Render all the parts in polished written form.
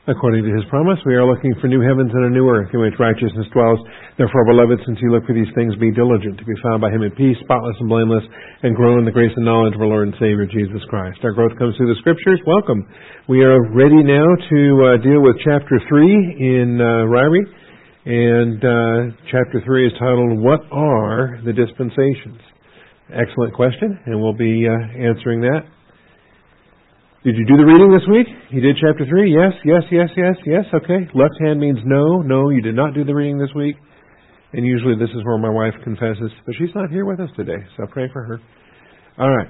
According to His promise, we are looking for new heavens and a new earth in which righteousness dwells. Therefore, beloved, since you look for these things, be diligent to be found by Him in peace, spotless and blameless, and grow in the grace and knowledge of our Lord and Savior, Jesus Christ. Our growth comes through the Scriptures. Welcome. We are ready now to deal with Chapter 3 in Ryrie. And Chapter 3 is titled, What Are the Dispensations? Excellent question, and we'll be answering that. Did you do the reading this week? You did Chapter 3? Yes. Okay. Left hand means no. No, you did not do the reading this week. And usually this is where my wife confesses, but she's not here with us today, so pray for her. All right.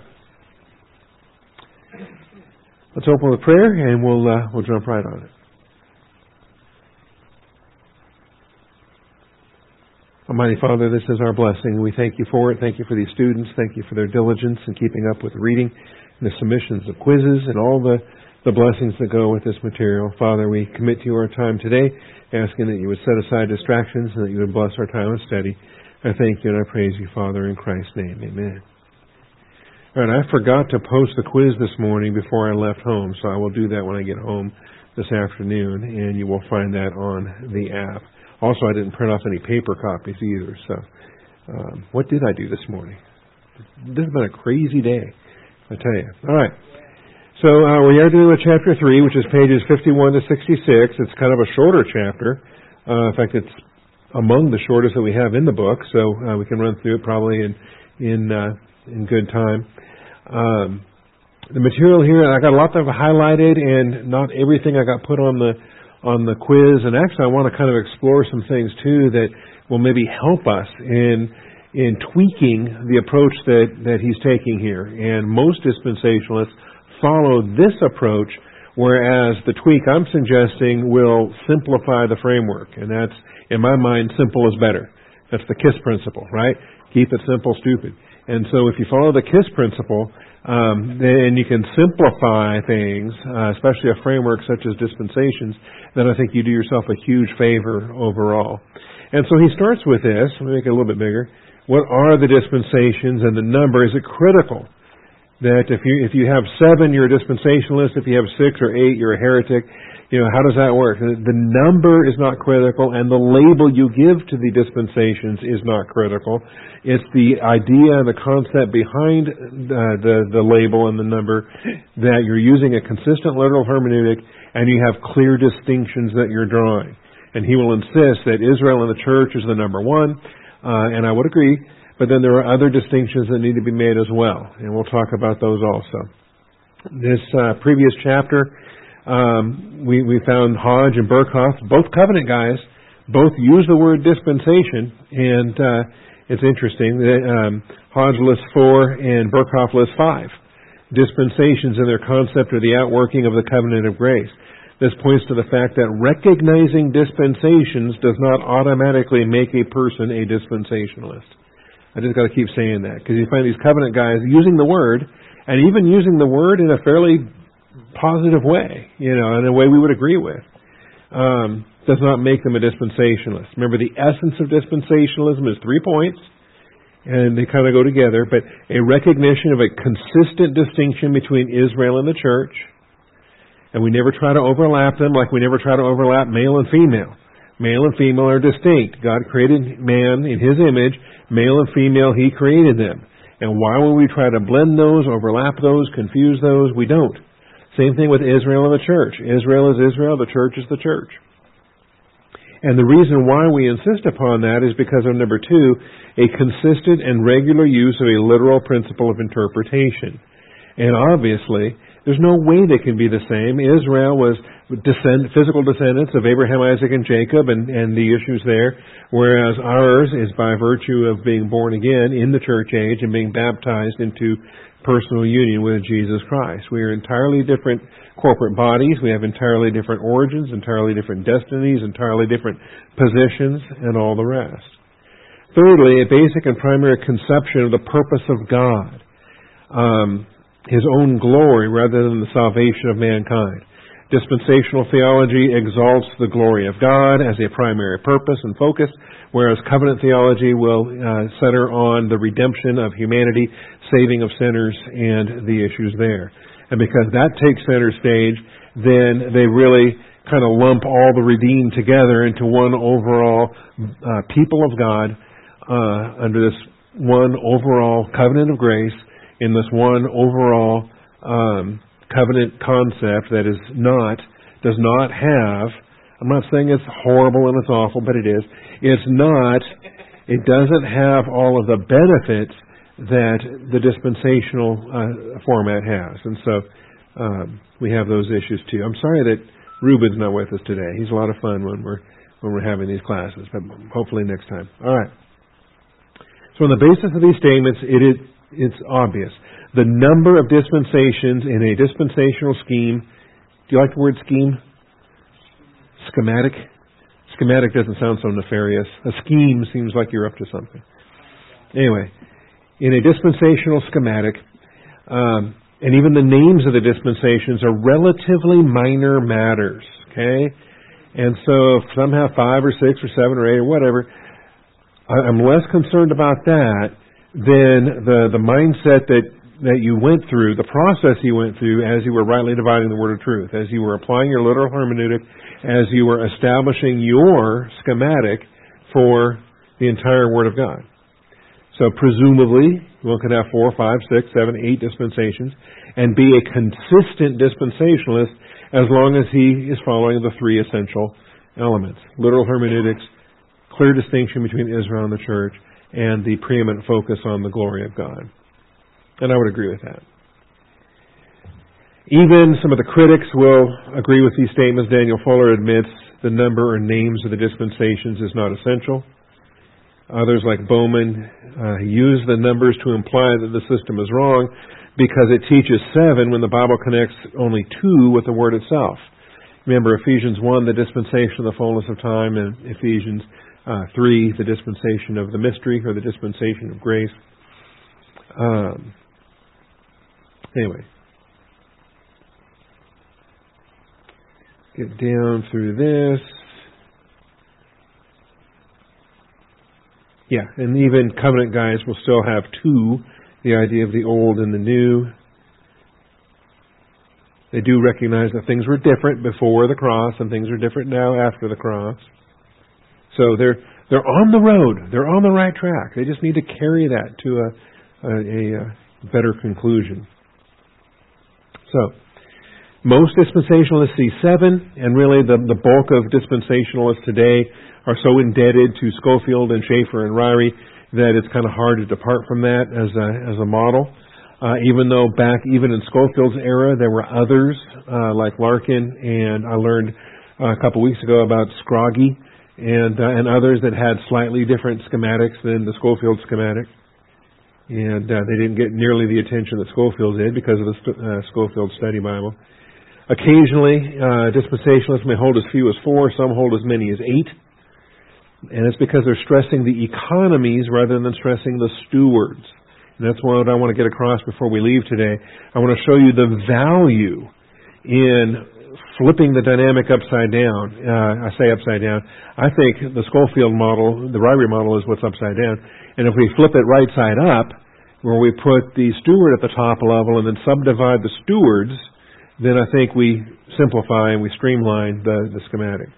Let's open with prayer, and we'll jump right on it. Almighty Father, this is our blessing. We thank You for it. Thank You for these students. Thank You for their diligence in keeping up with reading, and the submissions of quizzes, and all the blessings that go with this material. Father, we commit to You our time today, asking that You would set aside distractions and that You would bless our time of study. I thank You and I praise You, Father, in Christ's name. Amen. All right, I forgot to post the quiz this morning before I left home, so I will do that when I get home this afternoon, and you will find that on the app. Also, I didn't print off any paper copies either, so what did I do this morning? This has been a crazy day, I tell you. All right. So we are doing Chapter 3, which is pages 51 to 66. It's kind of a shorter chapter. In fact, it's among the shortest that we have in the book, so we can run through it probably in good time. The material here, I got a lot that I've highlighted, and not everything I got put on the quiz. And actually, I want to kind of explore some things too that will maybe help us in tweaking the approach that he's taking here. And most dispensationalists follow this approach, whereas the tweak I'm suggesting will simplify the framework. And that's, in my mind, simple is better. That's the KISS principle, right? Keep it simple, stupid. And so if you follow the KISS principle, then you can simplify things, especially a framework such as dispensations, then I think you do yourself a huge favor overall. And so he starts with this. Let me make it a little bit bigger. What are the dispensations, and the number? Is it critical that if you have 7, you're a dispensationalist? If you have 6 or 8, you're a heretic? You know, how does that work? The number is not critical, and the label you give to the dispensations is not critical. It's the idea and the concept behind the label and the number, that you're using a consistent literal hermeneutic, and you have clear distinctions that you're drawing. And he will insist that Israel and the church is the number one, and I would agree, but then there are other distinctions that need to be made as well, and we'll talk about those also. This previous chapter, we found Hodge and Berkhoff, both covenant guys, both use the word dispensation, and it's interesting that Hodge lists 4 and Berkhoff lists 5 dispensations in their concept of the outworking of the covenant of grace. This points to the fact that recognizing dispensations does not automatically make a person a dispensationalist. I just got to keep saying that, because you find these covenant guys using the word, and even using the word in a fairly positive way, in a way we would agree with, does not make them a dispensationalist. Remember, the essence of dispensationalism is 3 points, and they kind of go together, but a recognition of a consistent distinction between Israel and the church, and we never try to overlap them like we never try to overlap male and female. Male and female are distinct. God created man in His image. Male and female, He created them. And why would we try to blend those, overlap those, confuse those? We don't. Same thing with Israel and the church. Israel is Israel, the church is the church. And the reason why we insist upon that is because of number 2, a consistent and regular use of a literal principle of interpretation. And obviously, there's no way they can be the same. Israel was physical descendants of Abraham, Isaac, and Jacob, and the issues there, whereas ours is by virtue of being born again in the church age and being baptized into personal union with Jesus Christ. We are entirely different corporate bodies. We have entirely different origins, entirely different destinies, entirely different positions, and all the rest. Thirdly, a basic and primary conception of the purpose of God. His own glory rather than the salvation of mankind. Dispensational theology exalts the glory of God as a primary purpose and focus, whereas covenant theology will center on the redemption of humanity, saving of sinners, and the issues there. And because that takes center stage, then they really kind of lump all the redeemed together into one overall people of God under this one overall covenant of grace, in this one overall covenant concept that does not have, I'm not saying it's horrible and it's awful, but it is. It doesn't have all of the benefits that the dispensational format has. And so we have those issues too. I'm sorry that Ruben's not with us today. He's a lot of fun when we're having these classes, but hopefully next time. All right. So on the basis of these statements, it's obvious. The number of dispensations in a dispensational scheme. Do you like the word scheme? Schematic? Schematic doesn't sound so nefarious. A scheme seems like you're up to something. Anyway, in a dispensational schematic, and even the names of the dispensations are relatively minor matters, okay? And so if some have 5 or 6 or 7 or 8 or whatever, I'm less concerned about that than the mindset that you went through, the process you went through as you were rightly dividing the word of truth, as you were applying your literal hermeneutic, as you were establishing your schematic for the entire Word of God. So presumably, one could have 4, 5, 6, 7, 8 dispensations and be a consistent dispensationalist as long as he is following the 3 essential elements. Literal hermeneutics, clear distinction between Israel and the church, and the preeminent focus on the glory of God. And I would agree with that. Even some of the critics will agree with these statements. Daniel Fuller admits the number or names of the dispensations is not essential. Others, like Bowman, use the numbers to imply that the system is wrong because it teaches 7 when the Bible connects only 2 with the Word itself. Remember, Ephesians 1, the dispensation of the fullness of time, and Ephesians 3, the dispensation of the mystery, or the dispensation of grace. Anyway. Get down through this. Yeah, and even covenant guys will still have 2, the idea of the old and the new. They do recognize that things were different before the cross and things are different now after the cross. So they're on the road. They're on the right track. They just need to carry that to a better conclusion. So, most dispensationalists see 7, and really the bulk of dispensationalists today are so indebted to Schofield and Schaeffer and Ryrie that it's kind of hard to depart from that as a model. Even though back even in Schofield's era there were others like Larkin, and I learned a couple weeks ago about Scroggie and others that had slightly different schematics than the Schofield schematic. And they didn't get nearly the attention that Schofield did because of the Schofield Study Bible. Occasionally, dispensationalists may hold as few as 4, some hold as many as 8. And it's because they're stressing the economies rather than stressing the stewards. And that's what I want to get across before we leave today. I want to show you the value in flipping the dynamic upside down. I say upside down. I think the Schofield model, the Ryrie model, is what's upside down. And if we flip it right side up, where we put the steward at the top level and then subdivide the stewards, then I think we simplify and we streamline the schematic.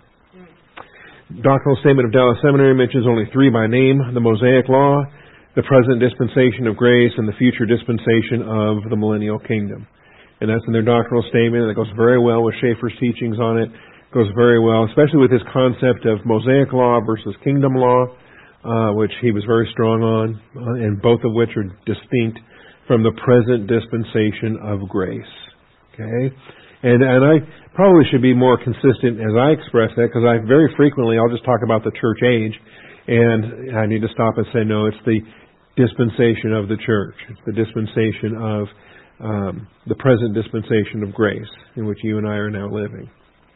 Doctrinal Statement of Dallas Seminary mentions only 3 by name: the Mosaic Law, the present dispensation of grace, and the future dispensation of the millennial kingdom. And that's in their doctrinal statement, and it goes very well with Schaeffer's teachings on it. It goes very well, especially with his concept of Mosaic Law versus Kingdom Law, which he was very strong on, and both of which are distinct from the present dispensation of grace. Okay? And I probably should be more consistent as I express that, because I very frequently, I'll just talk about the church age, and I need to stop and say, no, it's the dispensation of the church. It's the dispensation of the present dispensation of grace in which you and I are now living.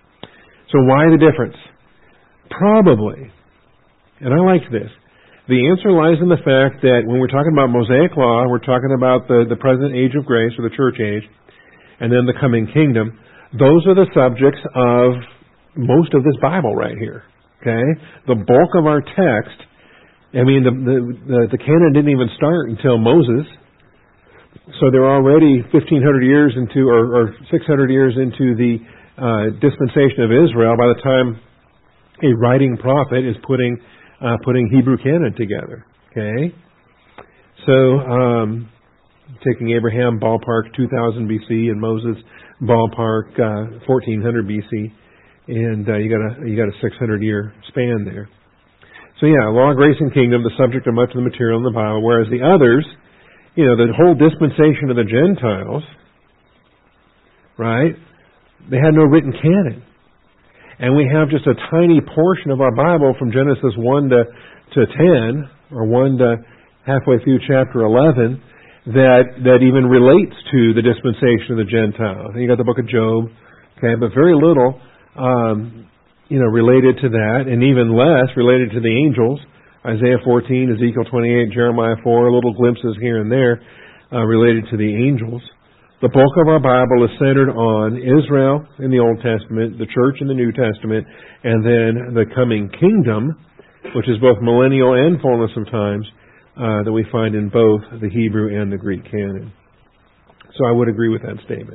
So why the difference? Probably, and I like this, the answer lies in the fact that when we're talking about Mosaic Law, we're talking about the present age of grace, or the church age, and then the coming kingdom. Those are the subjects of most of this Bible right here. Okay? The bulk of our text, I mean, the canon didn't even start until Moses. So they're already 1,500 years into, or 600 years into the dispensation of Israel by the time a writing prophet is putting Hebrew canon together. Okay? So, taking Abraham, ballpark 2000 BC, and Moses, ballpark 1400 BC, and you got a 600-year span there. So yeah, law, grace, and kingdom, the subject of much of the material in the Bible, whereas the others, the whole dispensation of the Gentiles, right, they had no written canon. And we have just a tiny portion of our Bible from Genesis 1 to 10, or 1 to halfway through chapter 11, that even relates to the dispensation of the Gentiles. And you got the book of Job, okay, but very little, related to that, and even less related to the angels. Isaiah 14, Ezekiel 28, Jeremiah 4, little glimpses here and there related to the angels. The bulk of our Bible is centered on Israel in the Old Testament, the church in the New Testament, and then the coming kingdom, which is both millennial and fullness of times, that we find in both the Hebrew and the Greek canon. So I would agree with that statement.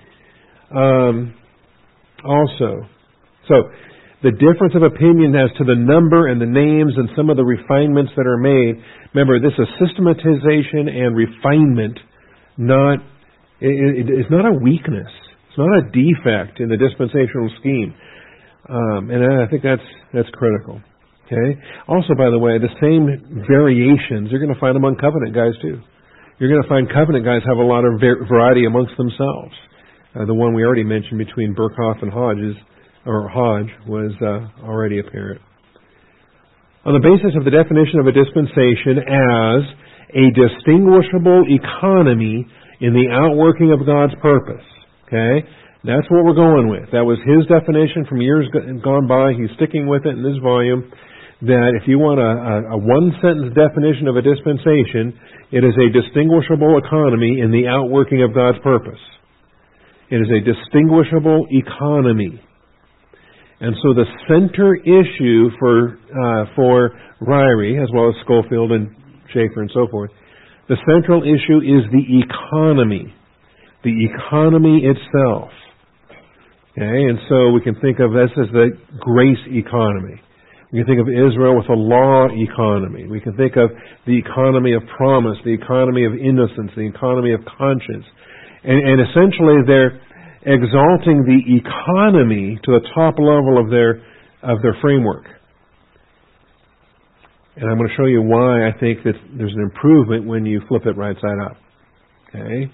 So the difference of opinion as to the number and the names and some of the refinements that are made, remember, this is systematization and refinement, it's not a weakness. It's not a defect in the dispensational scheme. And I think that's critical. Okay. Also, by the way, the same variations you're going to find among covenant guys too. You're going to find covenant guys have a lot of variety amongst themselves. The one we already mentioned between Berkhoff and Hodge was already apparent. On the basis of the definition of a dispensation as a distinguishable economy in the outworking of God's purpose. Okay? That's what we're going with. That was his definition from years gone by. He's sticking with it in this volume. That if you want a one-sentence definition of a dispensation, it is a distinguishable economy in the outworking of God's purpose. It is a distinguishable economy. And so the center issue for Ryrie, as well as Schofield and Schaeffer and so forth, the central issue is the economy itself. Okay, and so we can think of this as the grace economy. We can think of Israel with a law economy. We can think of the economy of promise, the economy of innocence, the economy of conscience. And essentially they're exalting the economy to the top level of their framework. And I'm going to show you why I think that there's an improvement when you flip it right side up. Okay?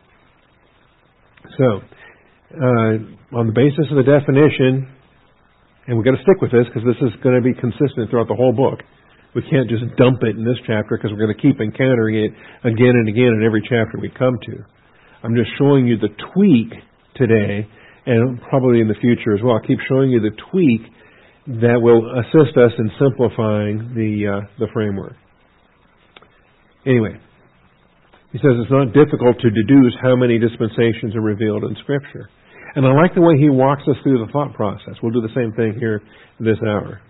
So, on the basis of the definition, and we've got to stick with this because this is going to be consistent throughout the whole book. We can't just dump it in this chapter because we're going to keep encountering it again and again in every chapter we come to. I'm just showing you the tweak today, and probably in the future as well. I'll keep showing you the tweak that will assist us in simplifying the framework. Anyway, he says it's not difficult to deduce how many dispensations are revealed in Scripture. And I like the way he walks us through the thought process. We'll do the same thing here this hour.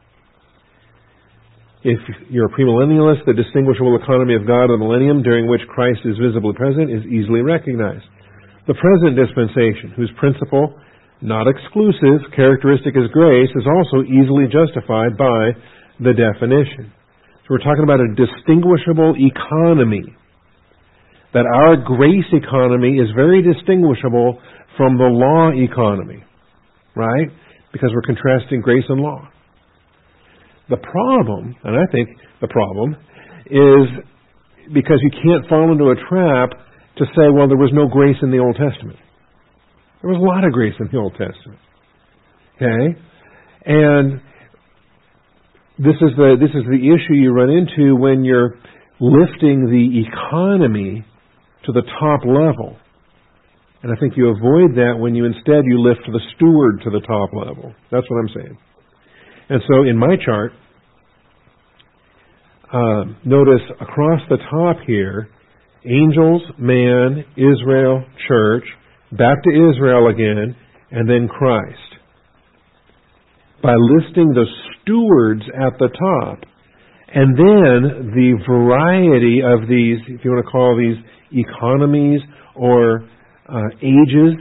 If you're a premillennialist, the distinguishable economy of God of the millennium during which Christ is visibly present is easily recognized. The present dispensation, whose principal, not exclusive, characteristic is grace, is also easily justified by the definition. So we're talking about a distinguishable economy. That our grace economy is very distinguishable from the law economy, right? Because we're contrasting grace and law. The problem, and I think the problem, is because you can't fall into a trap to say, well, there was no grace in the Old Testament. There was a lot of grace in the Old Testament. Okay? And this is the issue you run into when you're lifting the economy to the top level. And I think you avoid that when you lift the steward to the top level. That's what I'm saying. And so in my chart, notice across the top here, angels, man, Israel, church, back to Israel again, and then Christ. By listing the stewards at the top, and then the variety of these, if you want to call these economies or ages,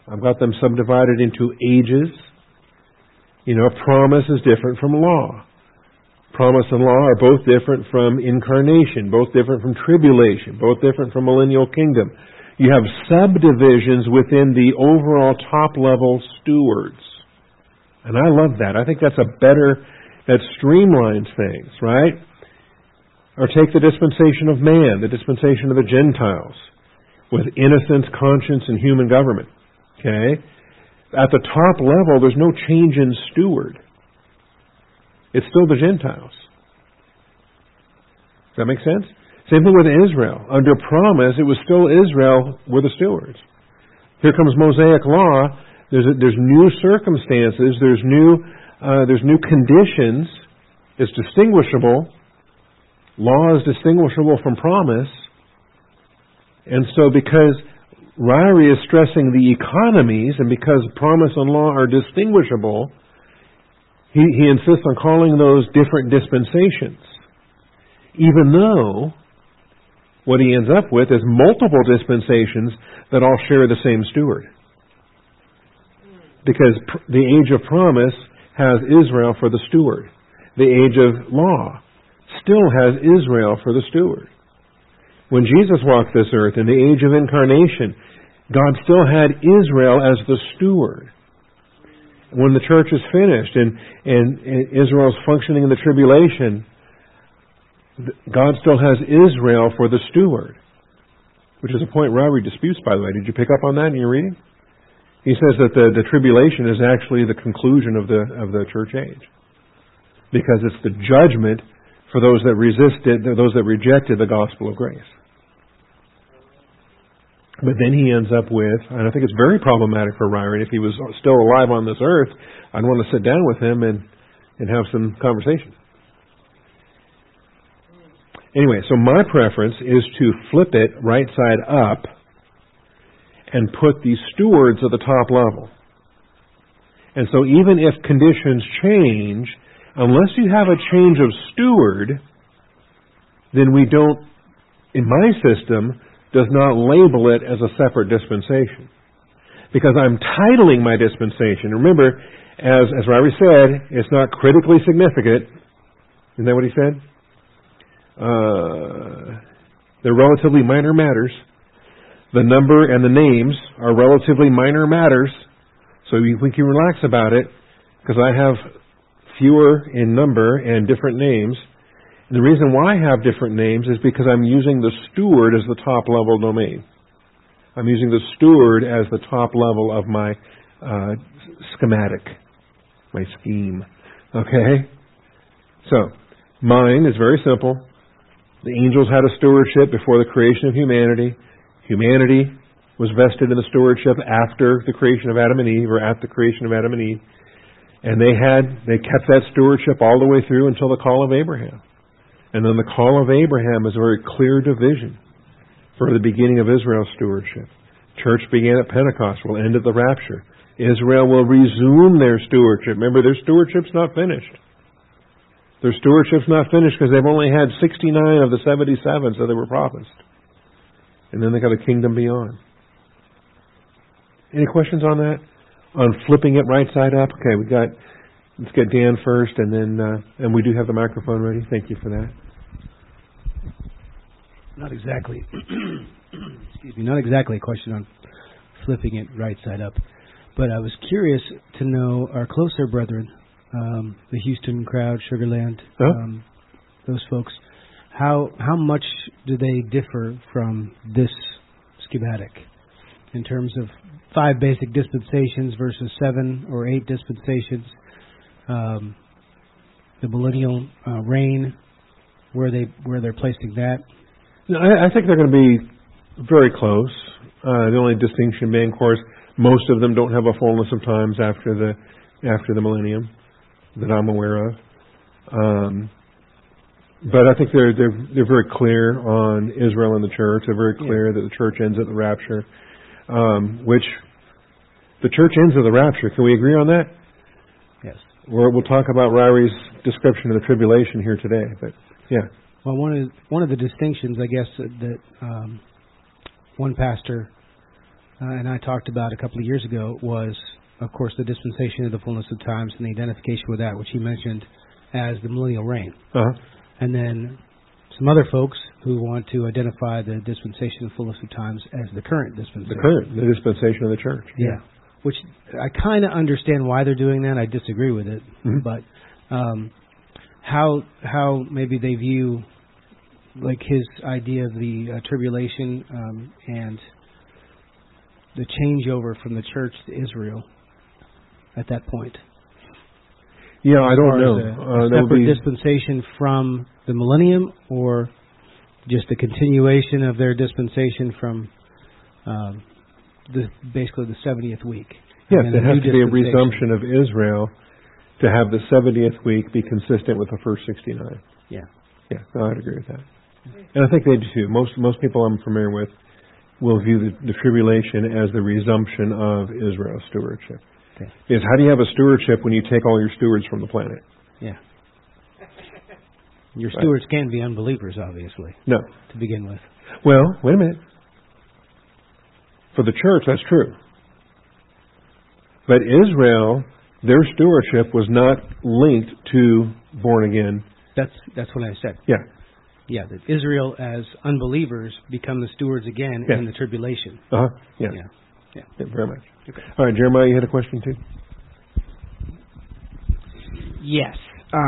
I've got them subdivided into ages. Promise is different from law. Promise and law are both different from incarnation, both different from tribulation, both different from millennial kingdom. You have subdivisions within the overall top-level stewards. And I love that. I think that streamlines things, right? Or take the dispensation of man, the dispensation of the Gentiles, with innocence, conscience, and human government. Okay? At the top level, there's no change in steward. It's still the Gentiles. Does that make sense? Same thing with Israel. Under promise, it was still Israel were the stewards. Here comes Mosaic law. There's new circumstances. There's new conditions. It's distinguishable. Law is distinguishable from promise. And so because Ryrie is stressing the economies, and because promise and law are distinguishable, he insists on calling those different dispensations, even though what he ends up with is multiple dispensations that all share the same steward. Because the age of promise has Israel for the steward. The age of law still has Israel for the steward. When Jesus walked this earth in the age of incarnation, God still had Israel as the steward. When the church is finished and Israel is functioning in the tribulation, God still has Israel for the steward. Which is a point Ryrie disputes, by the way. Did you pick up on that in your reading? He says that the tribulation is actually the conclusion of the church age. Because it's the judgment for those that rejected the gospel of grace. But then he ends up with, and I think it's very problematic for Ryrie, if he was still alive on this earth, I'd want to sit down with him and have some conversation. Anyway, so my preference is to flip it right side up and put the stewards at the top level. And so even if conditions change, unless you have a change of steward, then we don't, in my system, does not label it as a separate dispensation. Because I'm titling my dispensation. Remember, as Ryrie said, it's not critically significant. Isn't that what he said? They're relatively minor matters. The number and the names are relatively minor matters. So we can relax about it, because I have fewer in number and different names. And the reason why I have different names is because I'm using the steward as the top level domain. I'm using the steward as the top level of my schematic, my scheme. Okay? So, mine is very simple. The angels had a stewardship before the creation of humanity. Humanity was vested in the stewardship after the creation of Adam and Eve, or at the creation of Adam and Eve. And they kept that stewardship all the way through until the call of Abraham. And then the call of Abraham is a very clear division for the beginning of Israel's stewardship. Church began at Pentecost, will end at the rapture. Israel will resume their stewardship. Remember, their stewardship's not finished. Their stewardship's not finished because they've only had 69 of the 77 that they were promised. And then they got a kingdom beyond. Any questions on that? On flipping it right side up? Okay, let's get Dan first, and then and we do have the microphone ready. Thank you for that. Not exactly. Excuse me. Not exactly a question on flipping it right side up, but I was curious to know our closer brethren, the Houston crowd, Sugar Land, those folks. How much do they differ from this schematic in terms of 5 basic dispensations versus 7 or 8 dispensations? The millennial reign, where they're placing that? No, I think they're going to be very close. The only distinction being, of course, most of them don't have a fullness of times after the millennium that I'm aware of. But I think they're very clear on Israel and the church. They're very clear that the church ends at the rapture, which the church ends at the rapture. Can we agree on that? Yes. We'll talk about Ryrie's description of the tribulation here today. But yeah. Well, one of the distinctions, I guess, that one pastor and I talked about a couple of years ago was, of course, the dispensation of the fullness of times and the identification with that, which he mentioned as the millennial reign. And then some other folks who want to identify the dispensation of the fullness of times as the current dispensation. The dispensation of the church. Yeah. Which I kind of understand why they're doing that. I disagree with it. But how maybe they view like his idea of the tribulation and the changeover from the church to Israel at that point. Yeah, I don't know. A separate dispensation from the millennium, or just a continuation of their dispensation from basically the 70th week. Yes, it has to be a resumption of Israel to have the 70th week be consistent with the first 69. Yeah. Yeah, no, I'd agree with that. And I think they do too. Most people I'm familiar with will view the tribulation as the resumption of Israel's stewardship. Okay. Is how do you have a stewardship when you take all your stewards from the planet? Yeah. Your stewards can be unbelievers, obviously. No. To begin with. Well, wait a minute. For the church, that's true. But Israel, their stewardship was not linked to born again. That's what I said. Yeah. Yeah, that Israel as unbelievers become the stewards again in the tribulation. Yeah. Yeah, very much. Okay. All right, Jeremiah, you had a question too? Yes.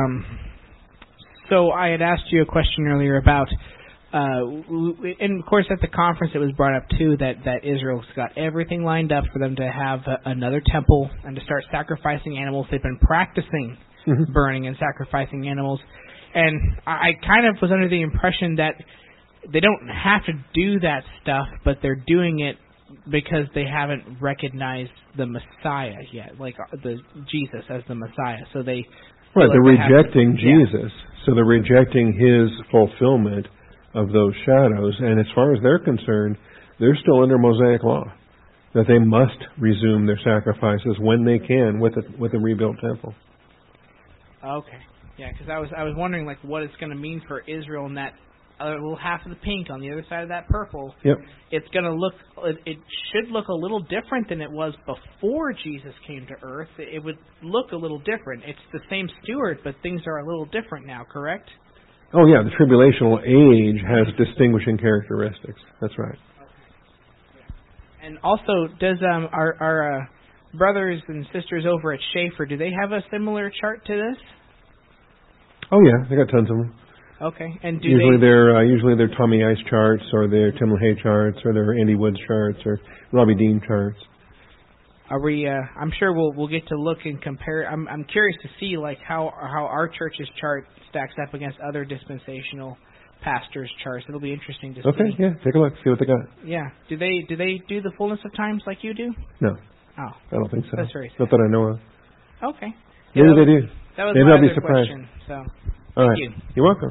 So I had asked you a question earlier about, and of course at the conference it was brought up too that Israel's got everything lined up for them to have another temple and to start sacrificing animals. They've been practicing burning and sacrificing animals. And I kind of was under the impression that they don't have to do that stuff, but they're doing it because they haven't recognized the Messiah yet, like the Jesus as the Messiah. So they they're rejecting Jesus. So they're rejecting his fulfillment of those shadows. And as far as they're concerned, they're still under Mosaic law, that they must resume their sacrifices when they can with a rebuilt temple. Okay. Yeah, because I was wondering like what it's going to mean for Israel in that little half of the pink on the other side of that purple. Yep. It's going to look. It should look a little different than it was before Jesus came to earth. It would look a little different. It's the same steward, but things are a little different now. Correct? Oh yeah, the tribulational age has distinguishing characteristics. That's right. Okay. And also, does our brothers and sisters over at Schaefer, do they have a similar chart to this? Oh yeah, they got tons of them. Okay, and usually they're Tommy Ice charts, or they're Tim LaHaye charts, or they're Andy Woods charts, or Robbie Dean charts. Are we? I'm sure we'll get to look and compare. I'm curious to see like how our church's chart stacks up against other dispensational pastors' charts. It'll be interesting to see. Okay, yeah, take a look, see what they got. Yeah, do they do the fullness of times like you do? No. Oh, I don't think so. That's very sad. Not that I know of. Okay. Maybe they do. That was Maybe my I'll be other surprised. question. So, all thank right. you. You're welcome.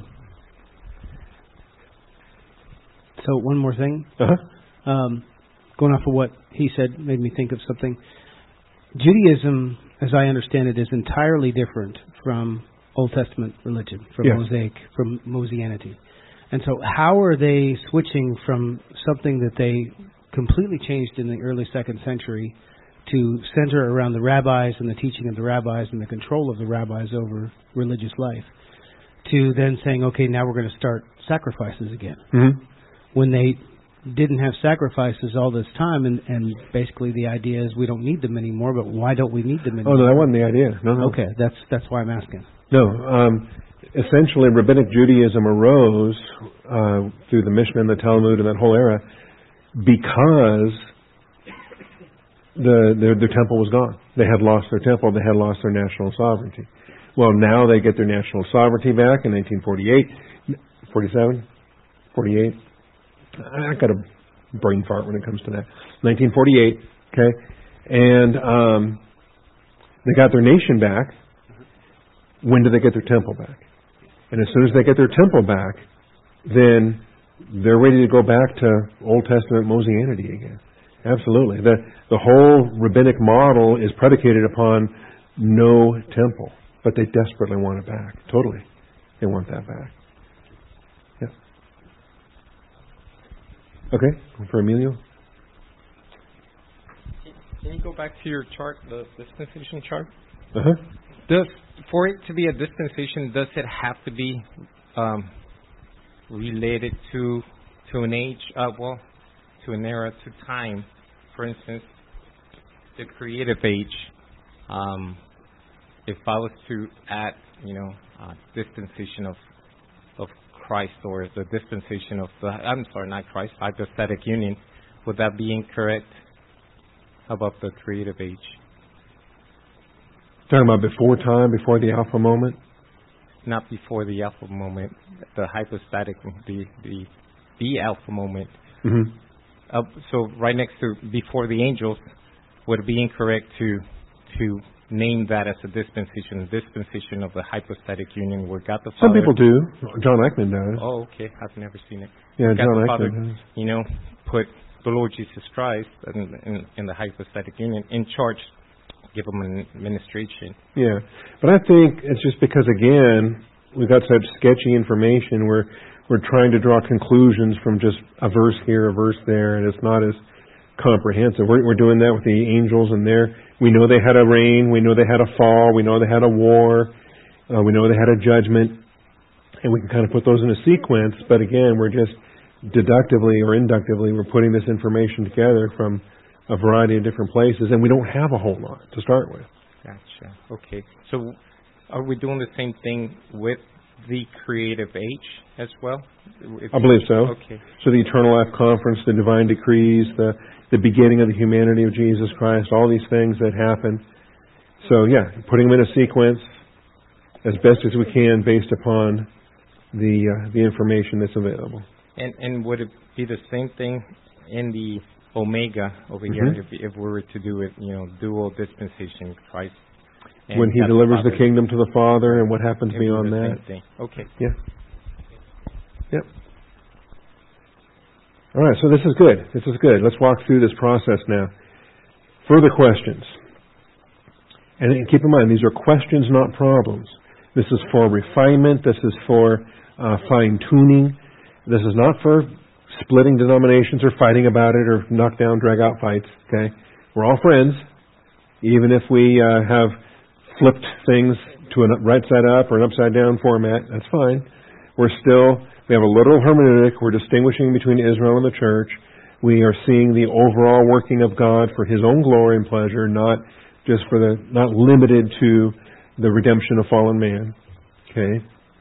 So one more thing. Going off of what he said made me think of something. Judaism, as I understand it, is entirely different from Old Testament religion, from Mosaic, from Mosianity. And so how are they switching from something that they completely changed in the early 2nd century to center around the rabbis and the teaching of the rabbis and the control of the rabbis over religious life, to then saying, okay, now we're going to start sacrifices again? When they didn't have sacrifices all this time, and basically the idea is we don't need them anymore, but why don't we need them anymore? Oh, no, that wasn't the idea. No. Okay, that's why I'm asking. No, essentially Rabbinic Judaism arose through the Mishnah and the Talmud and that whole era because their temple was gone. They had lost their temple. They had lost their national sovereignty. Well, now they get their national sovereignty back in 1948, 47, 48. I got a brain fart when it comes to that. 1948, okay? And they got their nation back. When do they get their temple back? And as soon as they get their temple back, then they're ready to go back to Old Testament Mosianity again. Absolutely. The whole rabbinic model is predicated upon no temple, but they desperately want it back. Totally. They want that back. Yeah. Okay, for Emilio. Can you go back to your chart, the dispensation chart? Uh-huh. For it to be a dispensation, does it have to be related to an age, to an era, to time? For instance, the creative age. If I was to add, dispensation of Christ, or the dispensation of not Christ, hypostatic union, would that be incorrect? How about the creative age? Talking about before time, before the alpha moment? Not before the alpha moment, the hypostatic, the alpha moment. Mm-hmm. So right next to before the angels, would it be incorrect to name that as a dispensation of the hypostatic union where God the Father... Some people do. John Eichmann does. Oh, okay. I've never seen it. Yeah, God John the Father, Eichmann does. Put the Lord Jesus Christ in the hypostatic union in charge, give him an administration. Yeah, but I think it's just because, again, we've got such sketchy information. We're trying to draw conclusions from just a verse here, a verse there, and it's not as comprehensive. We're doing that with the angels, and we know they had a reign, we know they had a fall, we know they had a war, we know they had a judgment, and we can kind of put those in a sequence. But again, we're just deductively or inductively, we're putting this information together from a variety of different places, and we don't have a whole lot to start with. Gotcha. Okay. So are we doing the same thing with the creative age as well? I believe so. Okay. So the Eternal Life Conference, the divine decrees, the beginning of the humanity of Jesus Christ, all these things that happen. So yeah, putting them in a sequence as best as we can based upon the information that's available. And would it be the same thing in the Omega over here if we were to do it, dual dispensation, Christ? When he delivers the kingdom to the Father, and what happens beyond that? Same thing. Okay. Yeah. Yep. All right, so this is good. This is good. Let's walk through this process now. Further questions. And keep in mind, these are questions, not problems. This is for refinement. This is for fine-tuning. This is not for splitting denominations or fighting about it or knock-down, drag-out fights. Okay, we're all friends, even if we have flipped things to a right side up or an upside down format. That's fine. We have a literal hermeneutic. We're distinguishing between Israel and the church. We are seeing the overall working of God for His own glory and pleasure, not limited to the redemption of fallen man. Okay.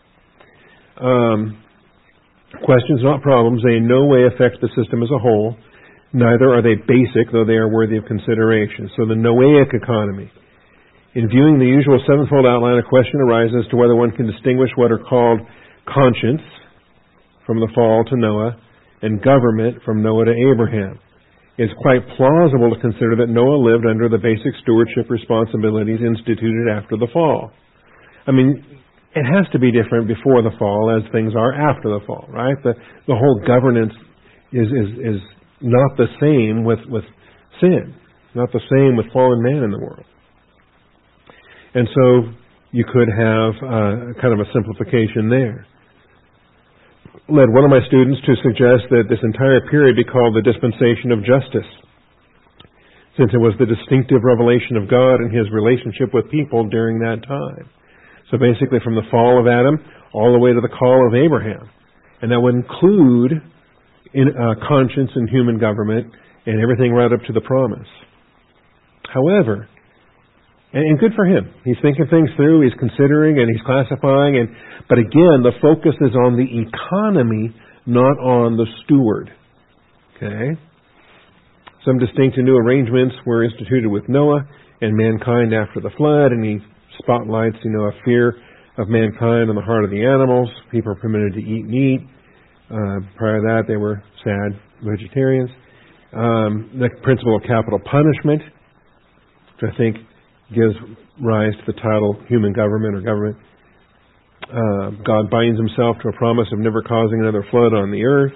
Questions, not problems. They in no way affect the system as a whole. Neither are they basic, though they are worthy of consideration. So the Noahic economy. In viewing the usual sevenfold outline, a question arises as to whether one can distinguish what are called conscience from the fall to Noah and government from Noah to Abraham. It's quite plausible to consider that Noah lived under the basic stewardship responsibilities instituted after the fall. I mean, it has to be different before the fall as things are after the fall, right? The whole governance is not the same with sin, not the same with fallen man in the world. And so you could have kind of a simplification there. Led one of my students to suggest that this entire period be called the dispensation of justice, since it was the distinctive revelation of God and His relationship with people during that time. So basically from the fall of Adam all the way to the call of Abraham. And that would include conscience and human government and everything right up to the promise. However, and good for him. He's thinking things through, he's considering, and he's classifying. But again, the focus is on the economy, not on the steward. Okay? Some distinct and new arrangements were instituted with Noah and mankind after the flood, and he spotlights, a fear of mankind on the heart of the animals. People are permitted to eat meat. Prior to that, they were sad vegetarians. The principle of capital punishment, which I think gives rise to the title human government or government. God binds Himself to a promise of never causing another flood on the earth.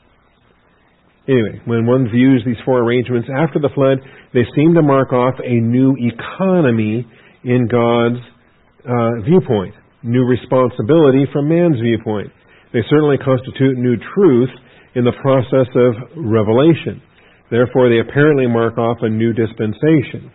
Anyway, when one views these four arrangements after the flood, they seem to mark off a new economy in God's viewpoint, new responsibility from man's viewpoint. They certainly constitute new truth in the process of revelation. Therefore, they apparently mark off a new dispensation.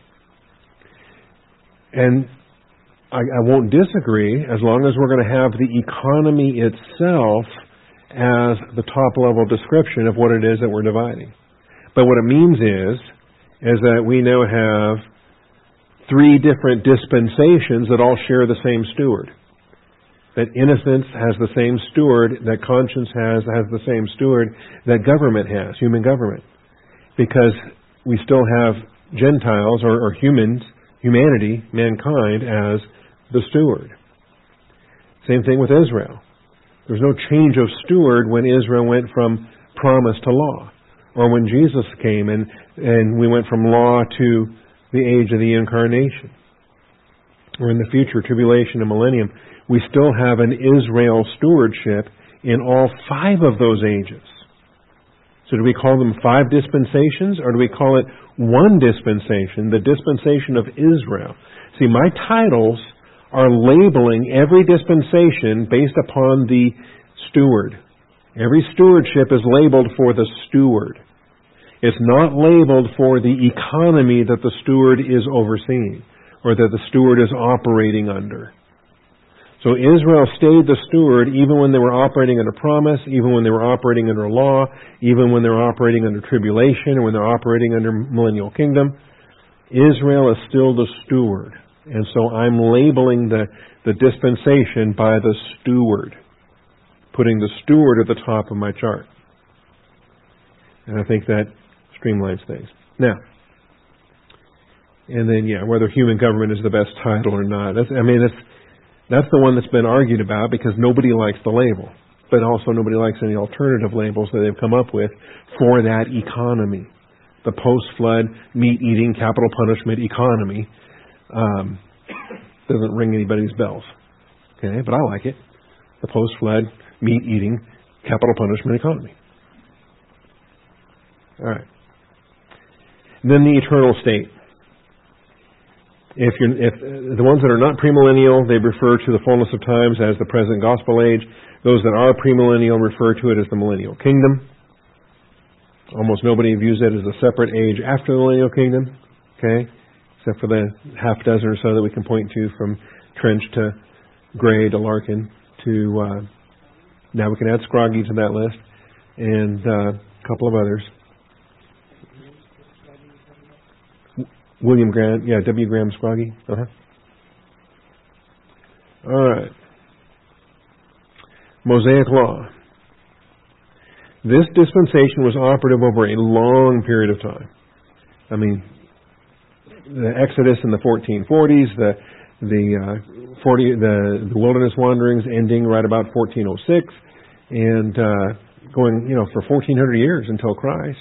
And I won't disagree as long as we're going to have the economy itself as the top-level description of what it is that we're dividing. But what it means is that we now have 3 different dispensations that all share the same steward. That innocence has the same steward, that conscience has the same steward that government has, human government. Because we still have Gentiles or humans, humanity, mankind, as the steward. Same thing with Israel. There's no change of steward when Israel went from promise to law, or when Jesus came and we went from law to the age of the incarnation. Or in the future, tribulation and millennium, we still have an Israel stewardship in all 5 of those ages. So do we call them 5 dispensations, or do we call it one dispensation, the dispensation of Israel? See, my titles are labeling every dispensation based upon the steward. Every stewardship is labeled for the steward. It's not labeled for the economy that the steward is overseeing or that the steward is operating under. So Israel stayed the steward even when they were operating under promise, even when they were operating under law, even when they were operating under tribulation, or when they're operating under millennial kingdom. Israel is still the steward. And so I'm labeling the dispensation by the steward, putting the steward at the top of my chart. And I think that streamlines things. Now, and then, whether human government is the best title or not. That's the one that's been argued about because nobody likes the label. But also nobody likes any alternative labels that they've come up with for that economy. The post-flood, meat-eating, capital punishment economy doesn't ring anybody's bells. Okay, but I like it. The post-flood, meat-eating, capital punishment economy. All right. And then the eternal state. If the ones that are not premillennial, they refer to the fullness of times as the present gospel age. Those that are premillennial refer to it as the millennial kingdom. Almost nobody views it as a separate age after the millennial kingdom, okay? Except for the half dozen or so that we can point to, from Trench to Gray to Larkin to, now we can add Scroggie to that list, and a couple of others. William Grant, W. Graham Scroggie. All right. Mosaic Law. This dispensation was operative over a long period of time. I mean, the Exodus in the 1440s, the wilderness wanderings ending right about 1406, and going, for 1400 years until Christ.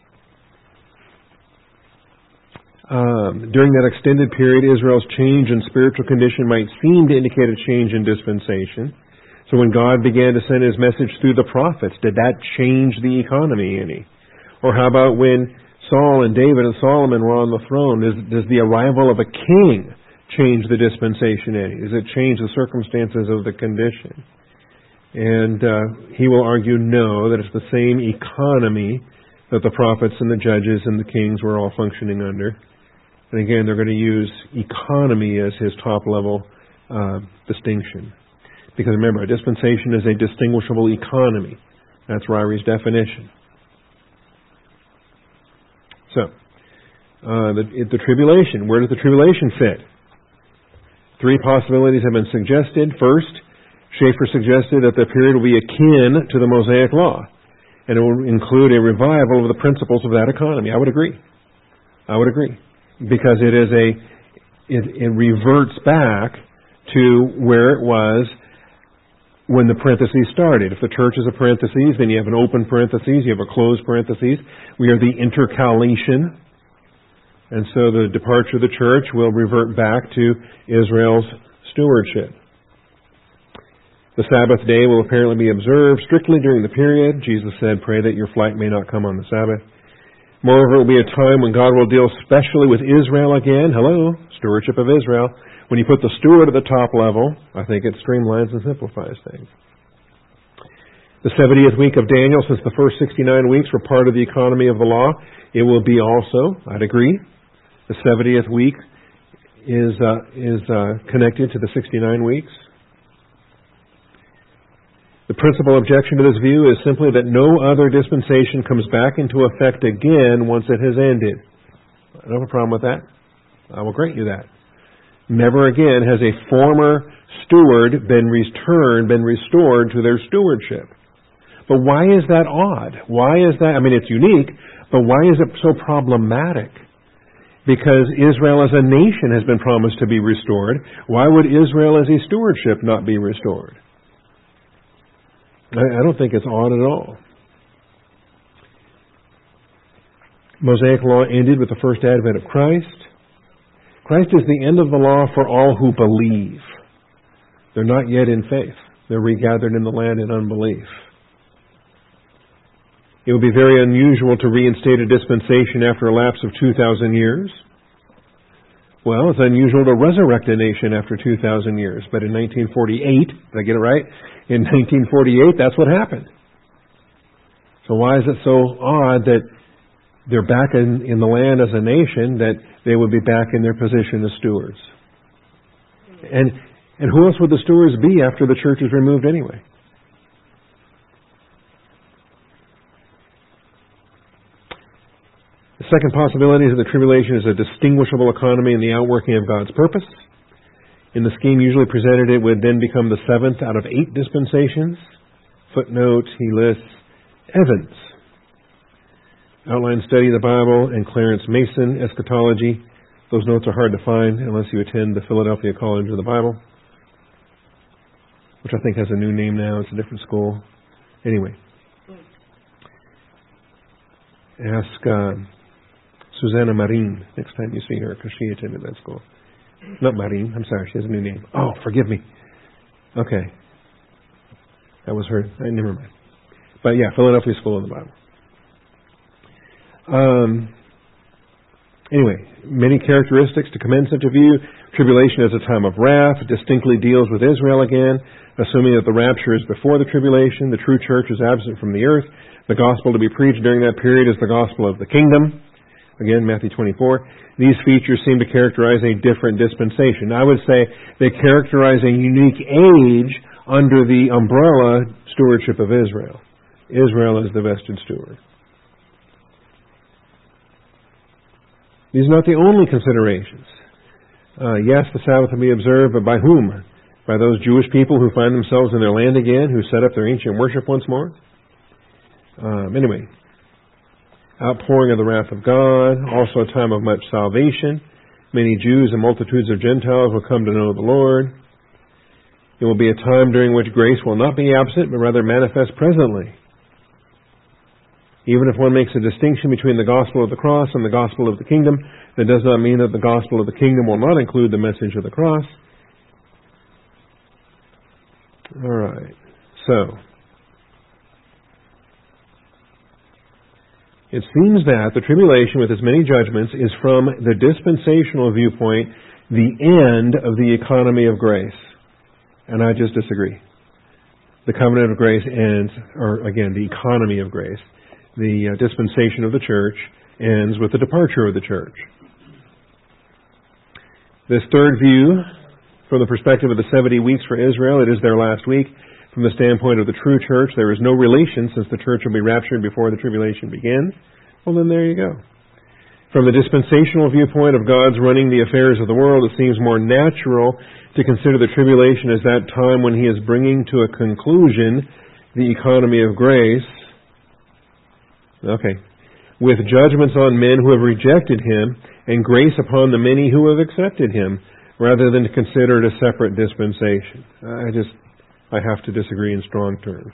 During that extended period, Israel's change in spiritual condition might seem to indicate a change in dispensation. So when God began to send His message through the prophets, did that change the economy any? Or how about when Saul and David and Solomon were on the throne? Does the arrival of a king change the dispensation any? Does it change the circumstances of the condition? And he will argue no, that it's the same economy that the prophets and the judges and the kings were all functioning under. And again, they're going to use economy as his top-level distinction. Because remember, a dispensation is a distinguishable economy. That's Ryrie's definition. So, the tribulation. Where does the tribulation fit? 3 possibilities have been suggested. First, Schaeffer suggested that the period will be akin to the Mosaic Law, and it will include a revival of the principles of that economy. I would agree. Because it reverts back to where it was when the parentheses started. If the church is a parentheses, then you have an open parentheses, you have a closed parentheses. We are the intercalation. And so the departure of the church will revert back to Israel's stewardship. The Sabbath day will apparently be observed strictly during the period. Jesus said, "Pray that your flight may not come on the Sabbath." Moreover, it will be a time when God will deal specially with Israel again. Hello, stewardship of Israel. When you put the steward at the top level, I think it streamlines and simplifies things. The 70th week of Daniel, since the first 69 weeks were part of the economy of the law, it will be also, I'd agree, the 70th week is connected to the 69 weeks. The principal objection to this view is simply that no other dispensation comes back into effect again once it has ended. I don't have a problem with that. I will grant you that. Never again has a former steward been restored to their stewardship. But why is that odd? Why is that? I mean, it's unique, but why is it so problematic? Because Israel as a nation has been promised to be restored. Why would Israel as a stewardship not be restored? I don't think it's odd at all. Mosaic law ended with the first advent of Christ. Christ is the end of the law for all who believe. They're not yet in faith. They're regathered in the land in unbelief. It would be very unusual to reinstate a dispensation after a lapse of 2,000 years. Well, it's unusual to resurrect a nation after 2,000 years. But in 1948, did I get it right? In 1948, that's what happened. So why is it so odd that they're back in the land as a nation, that they would be back in their position as stewards? And who else would the stewards be after the church is removed anyway? The second possibility is that the tribulation is a distinguishable economy in the outworking of God's purpose. In the scheme usually presented, it would then become the 7th out of 8 dispensations. Footnote, he lists Evans, Outline Study of the Bible, and Clarence Mason, Eschatology. Those notes are hard to find unless you attend the Philadelphia College of the Bible, which I think has a new name now. It's a different school. Anyway, ask Susanna Marin next time you see her, because she attended that school. Not Marin, I'm sorry, she has a new name. Oh, forgive me. Okay. That was her. Never mind. But yeah, Philadelphia School of the Bible. Anyway, many characteristics to commend such a view. Tribulation as a time of wrath distinctly deals with Israel again, assuming that the rapture is before the tribulation. The true church is absent from the earth. The gospel to be preached during that period is the gospel of the kingdom. Again, Matthew 24. These features seem to characterize a different dispensation. I would say they characterize a unique age under the umbrella stewardship of Israel. Israel is the vested steward. These are not the only considerations. Yes, the Sabbath will be observed, but by whom? By those Jewish people who find themselves in their land again, who set up their ancient worship once more? Anyway, outpouring of the wrath of God, also a time of much salvation. Many Jews and multitudes of Gentiles will come to know the Lord. It will be a time during which grace will not be absent, but rather manifest presently. Even if one makes a distinction between the gospel of the cross and the gospel of the kingdom, that does not mean that the gospel of the kingdom will not include the message of the cross. All right. So, it seems that the tribulation with its many judgments is from the dispensational viewpoint the end of the economy of grace. And I just disagree. The covenant of grace ends, or again, the economy of grace. The dispensation of the church ends with the departure of the church. This third view, from the perspective of the 70 weeks for Israel, it is their last week. From the standpoint of the true church, there is no relation since the church will be raptured before the tribulation begins. Well, then there you go. From the dispensational viewpoint of God's running the affairs of the world, it seems more natural to consider the tribulation as that time when He is bringing to a conclusion the economy of grace. Okay. With judgments on men who have rejected Him and grace upon the many who have accepted Him, rather than to consider it a separate dispensation. I have to disagree in strong terms.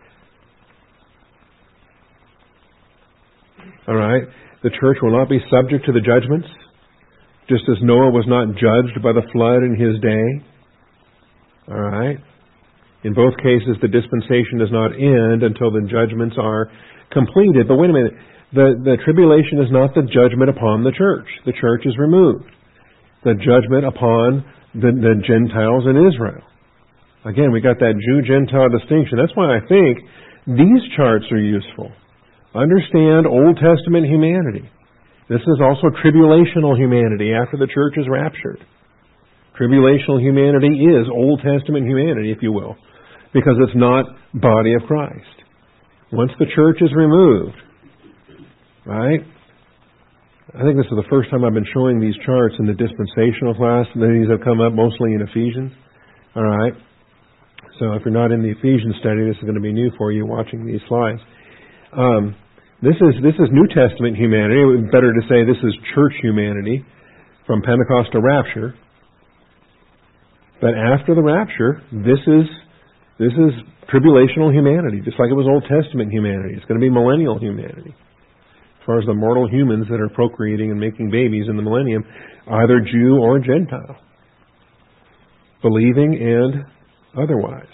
All right. The church will not be subject to the judgments, just as Noah was not judged by the flood in his day. All right. In both cases, the dispensation does not end until the judgments are completed. But wait a minute. The tribulation is not the judgment upon the church. The church is removed. The judgment upon the Gentiles in Israel. Again, we got that Jew-Gentile distinction. That's why I think These charts are useful. Understand Old Testament humanity. This is also tribulational humanity after the church is raptured. Tribulational humanity is Old Testament humanity, if you will, because it's not body of Christ. Once the church is removed, right? I think this is the first time I've been showing these charts in the dispensational class, and these have come up mostly in Ephesians. All right? So if you're not in the Ephesians study, this is going to be new for you watching these slides. This is New Testament humanity. It would be better to say this is church humanity from Pentecost to rapture. But after the rapture, this is tribulational humanity, just like it was Old Testament humanity. It's going to be millennial humanity. As far as the mortal humans that are procreating and making babies in the millennium, either Jew or Gentile, believing and otherwise.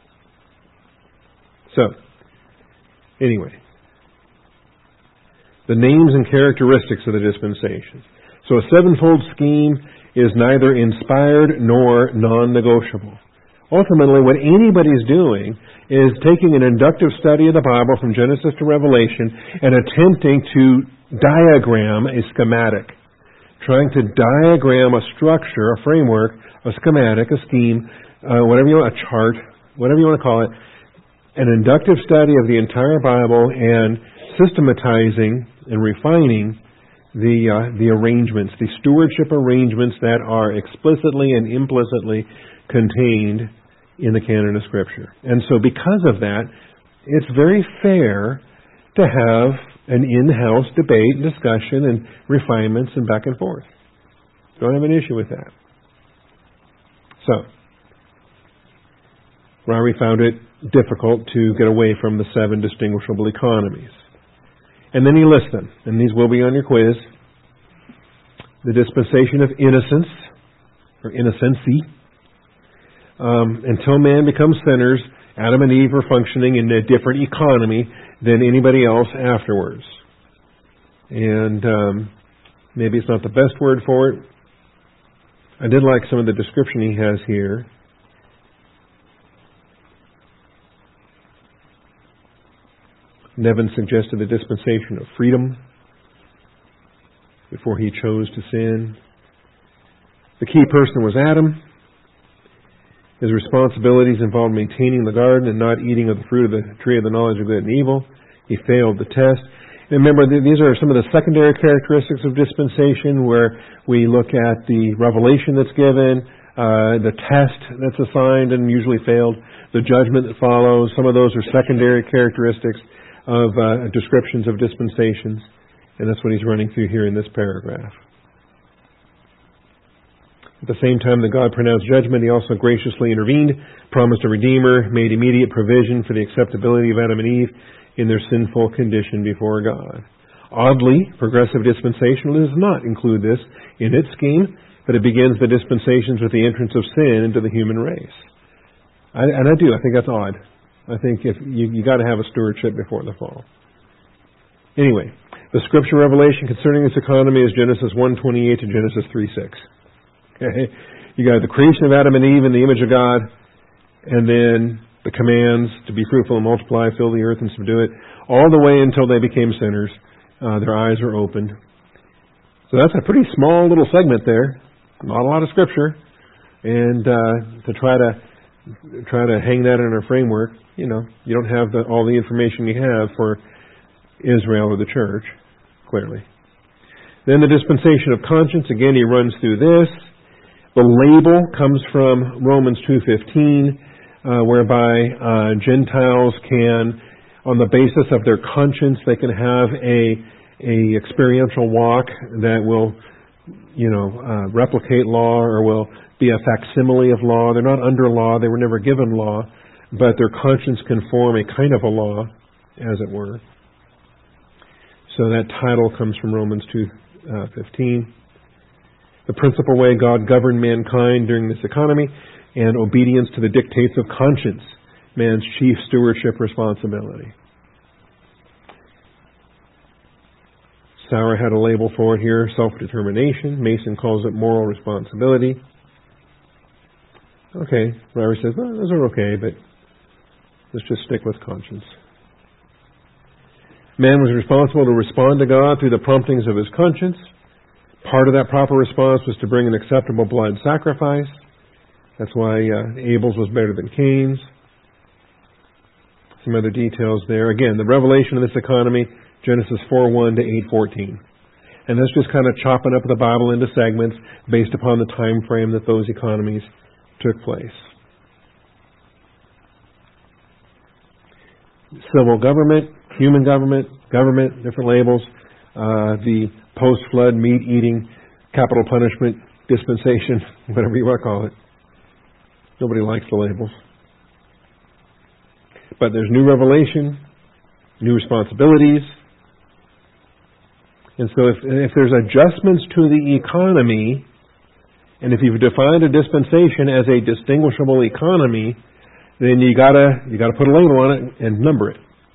So, anyway, the names and characteristics of the dispensations. So a sevenfold scheme is neither inspired nor non-negotiable. Ultimately, what anybody's doing is taking an inductive study of the Bible from Genesis to Revelation and attempting to diagram a schematic, trying to diagram a structure, a framework, a schematic, a scheme, whatever you want, a chart, whatever you want to call it, an inductive study of the entire Bible and systematizing and refining the arrangements, the stewardship arrangements that are explicitly and implicitly contained in the canon of Scripture. And so because of that, it's very fair to have an in-house debate and discussion and refinements and back and forth. Don't have an issue with that. So, Ryrie found it difficult to get away from the 7 distinguishable economies. And then he lists them, and these will be on your quiz. The dispensation of innocence, or innocency. Until man becomes sinners, Adam and Eve are functioning in a different economy than anybody else afterwards. And maybe it's not the best word for it. I did like some of the description he has here. Nevin suggested the dispensation of freedom before he chose to sin. The key person was Adam. His responsibilities involved maintaining the garden and not eating of the fruit of the tree of the knowledge of good and evil. He failed the test. And remember, these are some of the secondary characteristics of dispensation where we look at the revelation that's given, the test that's assigned and usually failed, the judgment that follows. Some of those are secondary characteristics of descriptions of dispensations. And that's what he's running through here in this paragraph. At the same time that God pronounced judgment, He also graciously intervened, promised a Redeemer, made immediate provision for the acceptability of Adam and Eve in their sinful condition before God. Oddly, progressive dispensationalism does not include this in its scheme, but it begins the dispensations with the entrance of sin into the human race. I think that's odd. I think if you got to have a stewardship before the fall. Anyway, the Scripture revelation concerning this economy is Genesis 1:28 to Genesis 3:6. Okay, you got the creation of Adam and Eve in the image of God, and then the commands to be fruitful and multiply, fill the earth and subdue it, all the way until they became sinners. Their eyes are opened. So that's a pretty small little segment there. Not a lot of Scripture, and to try to hang that in a framework, you don't have all the information you have for Israel or the church, clearly. Then the dispensation of conscience. Again, he runs through this. The label comes from Romans 2:15, whereby Gentiles can, on the basis of their conscience, they can have a experiential walk that will, replicate law or will be a facsimile of law. They're not under law; they were never given law, but their conscience can form a kind of a law, as it were. So that title comes from Romans 2:15. The principal way God governed mankind during this economy, and obedience to the dictates of conscience, man's chief stewardship responsibility. Sauer had a label for it here, self-determination. Mason calls it moral responsibility. Okay, Ryrie says, well, those are okay, but let's just stick with conscience. Man was responsible to respond to God through the promptings of his conscience. Part of that proper response was to bring an acceptable blood sacrifice. That's why Abel's was better than Cain's. Some other details there. Again, the revelation of this economy, Genesis 4:1 to 8:14. And that's just kind of chopping up the Bible into segments based upon the time frame that those economies took place. Civil government, human government, different labels. The post-flood meat-eating capital punishment dispensation, whatever you want to call it. Nobody likes the labels. But there's new revelation, new responsibilities. And so if there's adjustments to the economy, and if you've defined a dispensation as a distinguishable economy, then you gotta put a label on it and number it.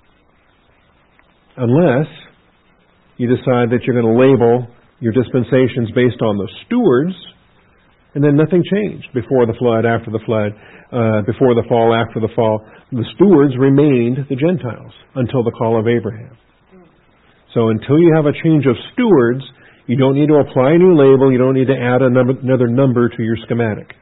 Unless you decide that you're going to label your dispensations based on the stewards, and then nothing changed before the flood, after the flood, before the fall, after the fall. The stewards remained the Gentiles until the call of Abraham. So until you have a change of stewards, you don't need to apply a new label. You don't need to add another number to your schematic.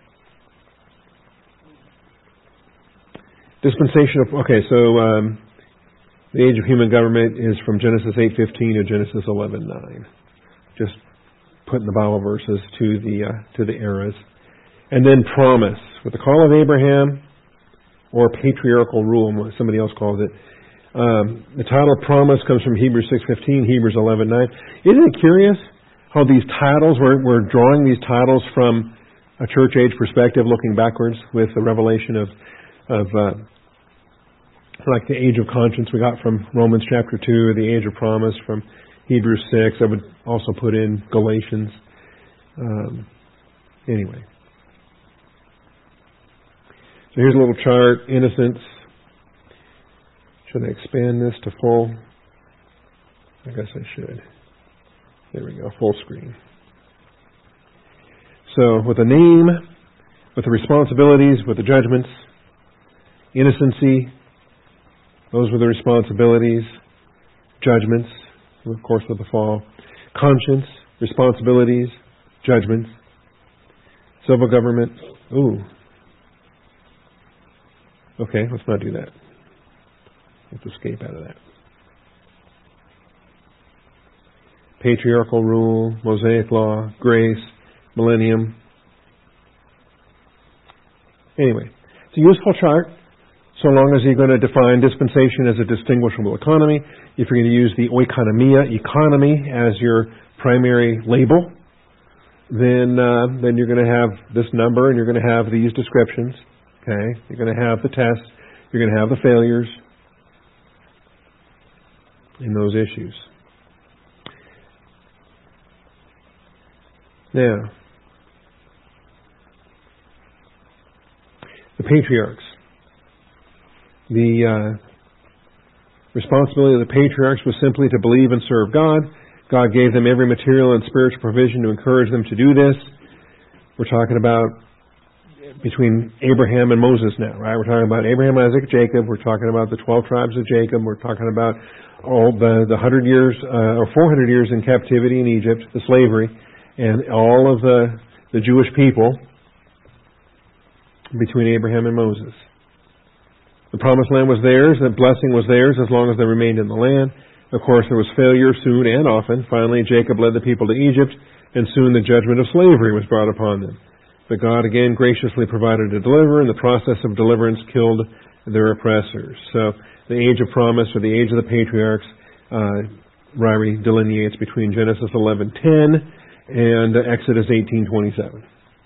Dispensation of... Okay, so the age of human government is from Genesis 8:15 to Genesis 11:9. Just putting the Bible verses to the eras. And then promise. With the call of Abraham, or patriarchal rule, somebody else calls it. The title of promise comes from Hebrews 6:15, Hebrews 11:9. Isn't it curious how these titles, we're drawing these titles from a church age perspective, looking backwards with the revelation of like the age of conscience we got from Romans chapter 2, or the age of promise from Hebrews 6. I would also put in Galatians. Anyway. So here's a little chart, innocence. Should I expand this to full? I guess I should. There we go, full screen. So with the name, with the responsibilities, with the judgments, innocency, those were the responsibilities, judgments, of course with the fall, conscience, responsibilities, judgments, civil government. Ooh. Okay, let's not do that. Let's escape out of that. Patriarchal rule, Mosaic law, grace, millennium. Anyway, it's a useful chart so long as you're going to define dispensation as a distinguishable economy. If you're going to use the oikonomia, economy, as your primary label, then you're going to have this number and you're going to have these descriptions. Okay, you're going to have the tests, you're going to have the failures in those issues. Now, the patriarchs. The responsibility of the patriarchs was simply to believe and serve God. God gave them every material and spiritual provision to encourage them to do this. We're talking about between Abraham and Moses now, right? We're talking about Abraham, Isaac, Jacob. We're talking about the 12 tribes of Jacob. We're talking about all the 100 years or 400 years in captivity in Egypt, the slavery, and all of the Jewish people between Abraham and Moses. The promised land was theirs. The blessing was theirs as long as they remained in the land. Of course, there was failure soon and often. Finally, Jacob led the people to Egypt, and soon the judgment of slavery was brought upon them. But God again graciously provided a deliverer, and the process of deliverance killed their oppressors. So the age of promise, or the age of the patriarchs, Ryrie delineates between Genesis 11:10 and Exodus 18:27.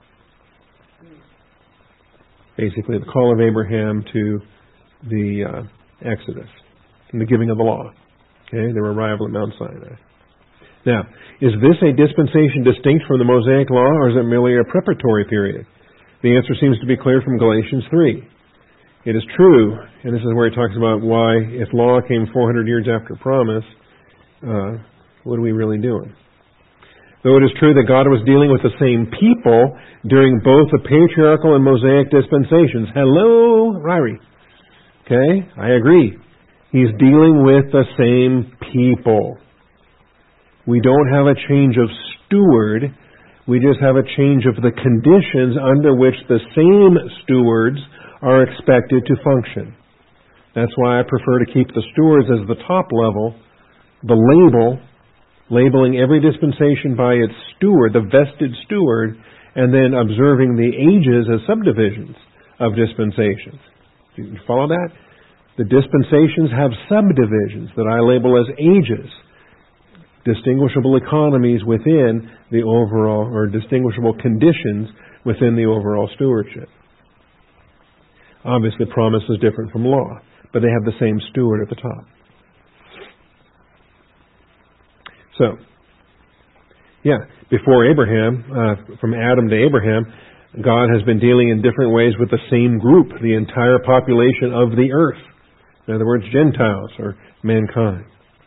Basically, the call of Abraham to the Exodus and the giving of the law. Okay, their arrival at Mount Sinai. Now, is this a dispensation distinct from the Mosaic law, or is it merely a preparatory period? The answer seems to be clear from Galatians 3. It is true, and this is where he talks about why, if law came 400 years after promise, what are we really doing? Though it is true that God was dealing with the same people during both the patriarchal and Mosaic dispensations. Hello, Ryrie. Okay, I agree. He's dealing with the same people. We don't have a change of steward. We just have a change of the conditions under which the same stewards are expected to function. That's why I prefer to keep the stewards as the top level, the label, labeling every dispensation by its steward, the vested steward, and then observing the ages as subdivisions of dispensations. Do you follow that? The dispensations have subdivisions that I label as ages, distinguishable economies within the overall, or distinguishable conditions within the overall stewardship. Obviously, promise is different from law, but they have the same steward at the top. So, before Abraham, from Adam to Abraham, God has been dealing in different ways with the same group, the entire population of the earth. In other words, Gentiles, or mankind.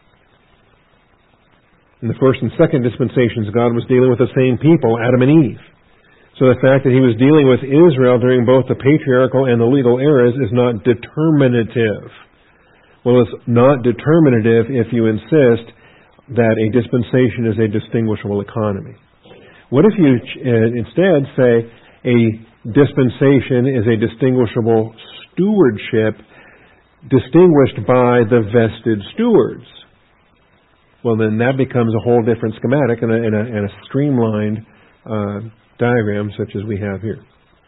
In the first and second dispensations, God was dealing with the same people, Adam and Eve. So the fact that He was dealing with Israel during both the patriarchal and the legal eras is not determinative. Well, it's not determinative if you insist that a dispensation is a distinguishable economy. What if you instead say a dispensation is a distinguishable stewardship distinguished by the vested stewards? Well, then that becomes a whole different schematic and a streamlined diagram such as we have here.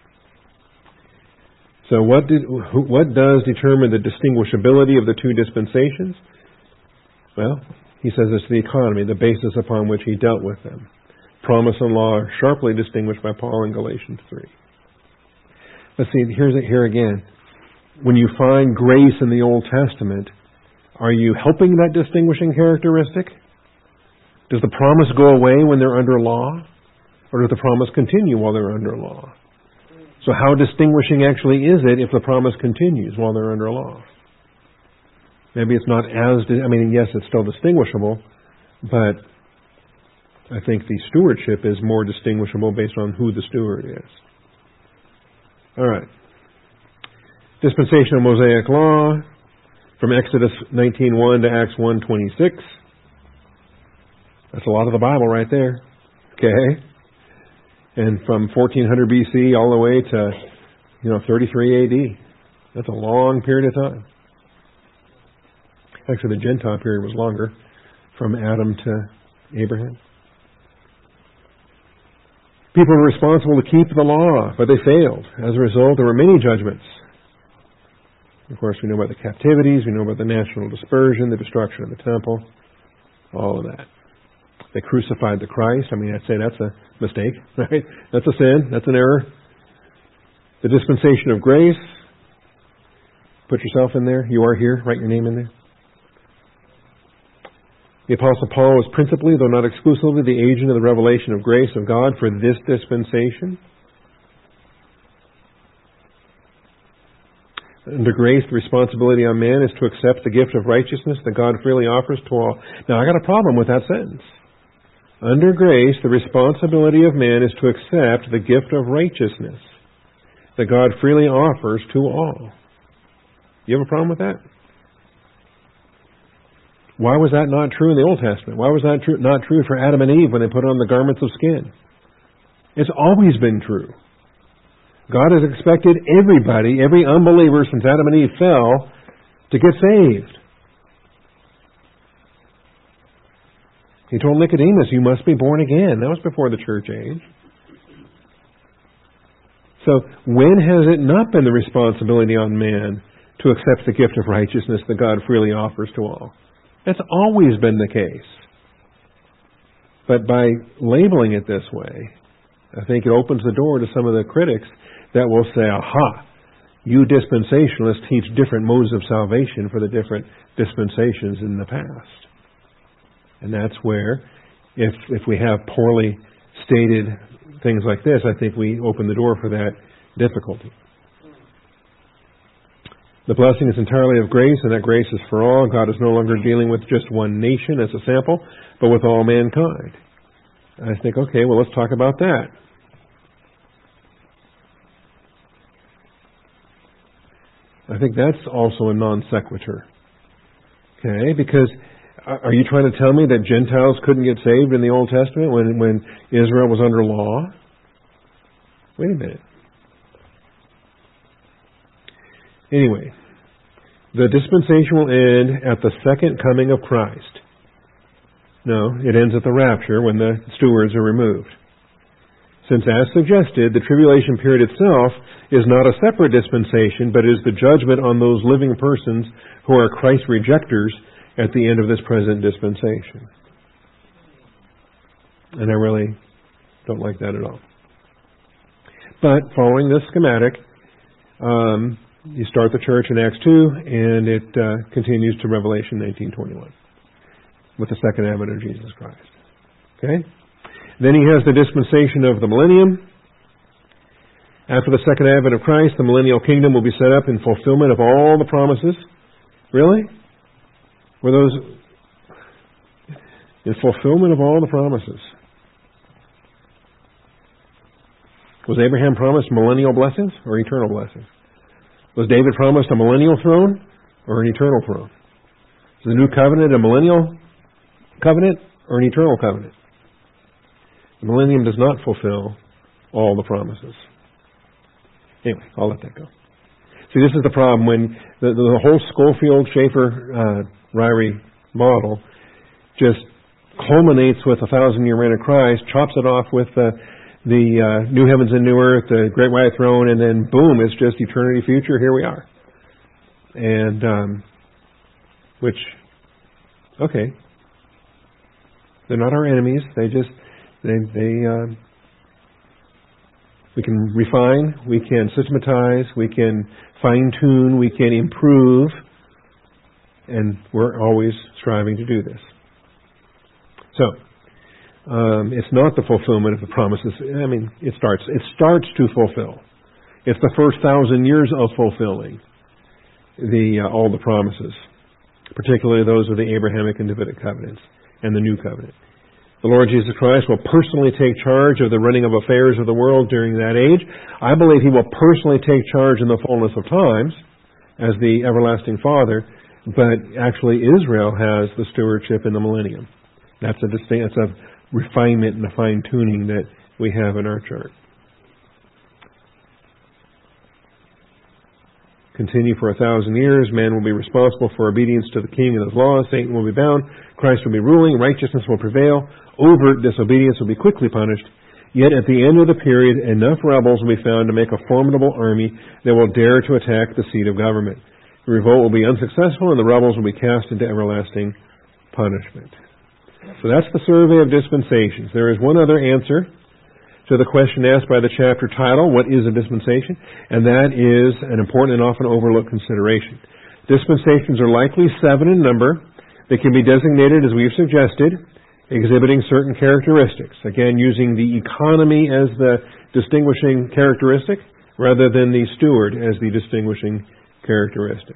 So what does determine the distinguishability of the two dispensations? Well, he says it's the economy, the basis upon which he dealt with them. Promise and law are sharply distinguished by Paul in Galatians 3. Let's see, here again. When you find grace in the Old Testament, are you helping that distinguishing characteristic? Does the promise go away when they're under law? Or does the promise continue while they're under law? So how distinguishing actually is it if the promise continues while they're under law? Maybe it's not as... yes, it's still distinguishable, but I think the stewardship is more distinguishable based on who the steward is. All right. Dispensation of Mosaic law, from Exodus 19:1 to Acts 1:26. That's a lot of the Bible right there. Okay? And from 1400 BC all the way to 33 AD. That's a long period of time. Actually, the Gentile period was longer, from Adam to Abraham. People were responsible to keep the law, but they failed. As a result, there were many judgments. Of course, we know about the captivities, we know about the national dispersion, the destruction of the temple, all of that. They crucified the Christ. I'd say that's a mistake, right? That's a sin. That's an error. The dispensation of grace. Put yourself in there. You are here. Write your name in there. The Apostle Paul was principally, though not exclusively, the agent of the revelation of grace of God for this dispensation. Under grace, the responsibility on man is to accept the gift of righteousness that God freely offers to all. Now, I got a problem with that sentence. Under grace, the responsibility of man is to accept the gift of righteousness that God freely offers to all. You have a problem with that? Why was that not true in the Old Testament? Why was that not true for Adam and Eve when they put on the garments of skin? It's always been true. God has expected everybody, every unbeliever since Adam and Eve fell, to get saved. He told Nicodemus, you must be born again. That was before the church age. So when has it not been the responsibility on man to accept the gift of righteousness that God freely offers to all? That's always been the case. But by labeling it this way, I think it opens the door to some of the critics that will say, aha, you dispensationalists teach different modes of salvation for the different dispensations in the past. And that's where, if we have poorly stated things like this, I think we open the door for that difficulty. The blessing is entirely of grace, and that grace is for all. God is no longer dealing with just one nation as a sample, but with all mankind. I think, okay, well, let's talk about that. I think that's also a non sequitur. Okay, because are you trying to tell me that Gentiles couldn't get saved in the Old Testament when Israel was under law? Wait a minute. Anyway, the dispensation will end at the second coming of Christ. No, it ends at the rapture when the stewards are removed. Since, as suggested, the tribulation period itself is not a separate dispensation, but is the judgment on those living persons who are Christ rejectors at the end of this present dispensation. And I really don't like that at all. But following this schematic, you start the church in Acts 2, and it continues to Revelation 19:21 with the second advent of Jesus Christ. Okay? Then he has the dispensation of the millennium. After the second advent of Christ, the millennial kingdom will be set up in fulfillment of all the promises. Really? Were those in fulfillment of all the promises? Was Abraham promised millennial blessings or eternal blessings? Was David promised a millennial throne or an eternal throne? Is the new covenant a millennial covenant or an eternal covenant? The millennium does not fulfill all the promises. Anyway, I'll let that go. See, this is the problem when the whole Schofield, Schaeffer, Ryrie model just culminates with 1,000-year reign of Christ, chops it off with the new heavens and new earth, the great white throne, and then boom, it's just eternity future. Here we are. And which, okay, they're not our enemies. We can refine, we can systematize, we can fine-tune, we can improve, and we're always striving to do this. So, it's not the fulfillment of the promises. I mean, it starts to fulfill. It's the first 1,000 years of fulfilling all the promises, particularly those of the Abrahamic and Davidic covenants and the new covenant. The Lord Jesus Christ will personally take charge of the running of affairs of the world during that age. I believe He will personally take charge in the fullness of times as the everlasting Father, but actually Israel has the stewardship in the millennium. That's a refinement and a fine-tuning that we have in our chart. Continue for 1,000 years. Man will be responsible for obedience to the King and His laws. Satan will be bound. Christ will be ruling. Righteousness will prevail. Overt disobedience will be quickly punished. Yet at the end of the period, enough rebels will be found to make a formidable army that will dare to attack the seat of government. The revolt will be unsuccessful, and the rebels will be cast into everlasting punishment. So that's the survey of dispensations. There is one other answer to the question asked by the chapter title, what is a dispensation? And that is an important and often overlooked consideration. Dispensations are likely 7 in number. They can be designated, as we've suggested, exhibiting certain characteristics. Again, using the economy as the distinguishing characteristic rather than the steward as the distinguishing characteristic.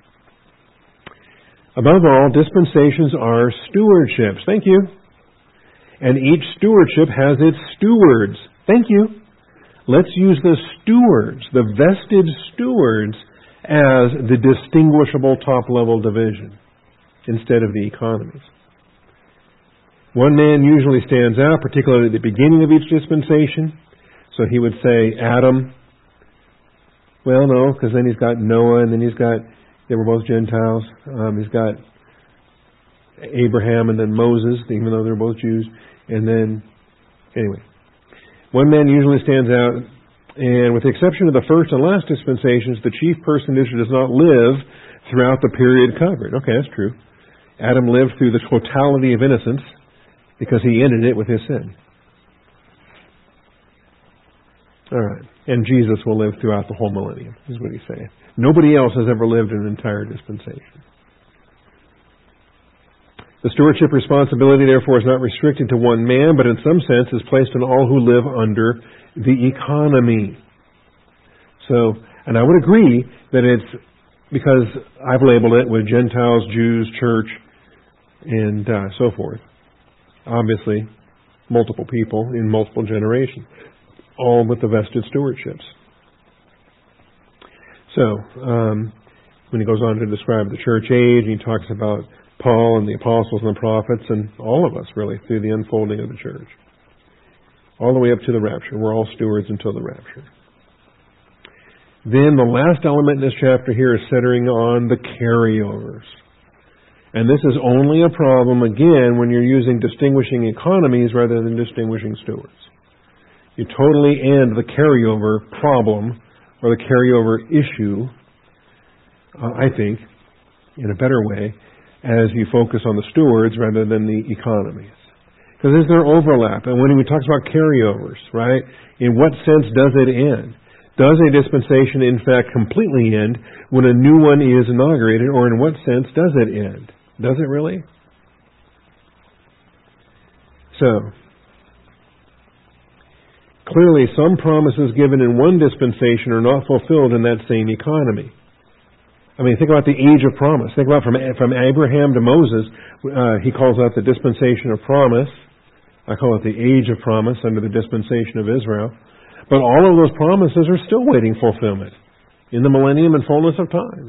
Above all, dispensations are stewardships. Thank you. And each stewardship has its stewards. Thank you. Let's use the stewards, the vested stewards, as the distinguishable top-level division instead of the economies. One man usually stands out, particularly at the beginning of each dispensation. So he would say Adam. Well, no, because then he's got Noah, and then they were both Gentiles. He's got Abraham and then Moses, even though they're both Jews. And then, anyway, one man usually stands out, and with the exception of the first and last dispensations, the chief personage does not live throughout the period covered. Okay, that's true. Adam lived through the totality of innocence because he ended it with his sin. All right. And Jesus will live throughout the whole millennium, is what he's saying. Nobody else has ever lived an entire dispensation. The stewardship responsibility, therefore, is not restricted to one man, but in some sense is placed on all who live under the economy. So, and I would agree that it's because I've labeled it with Gentiles, Jews, church, and so forth. Obviously, multiple people in multiple generations, all with the vested stewardships. So, when he goes on to describe the church age, and he talks about Paul and the apostles and the prophets and all of us, really, through the unfolding of the church. All the way up to the rapture. We're all stewards until the rapture. Then the last element in this chapter here is centering on the carryovers. And this is only a problem, again, when you're using distinguishing economies rather than distinguishing stewards. You totally end the carryover problem or the carryover issue, I think, in a better way, as you focus on the stewards rather than the economies. Because is there overlap? And when we talk about carryovers, right, in what sense does it end? Does a dispensation, in fact, completely end when a new one is inaugurated, or in what sense does it end? Does it really? So, clearly some promises given in one dispensation are not fulfilled in that same economy. I mean, think about the age of promise. Think about from Abraham to Moses, he calls out the dispensation of promise. I call it the age of promise under the dispensation of Israel. But all of those promises are still waiting fulfillment in the millennium and fullness of times.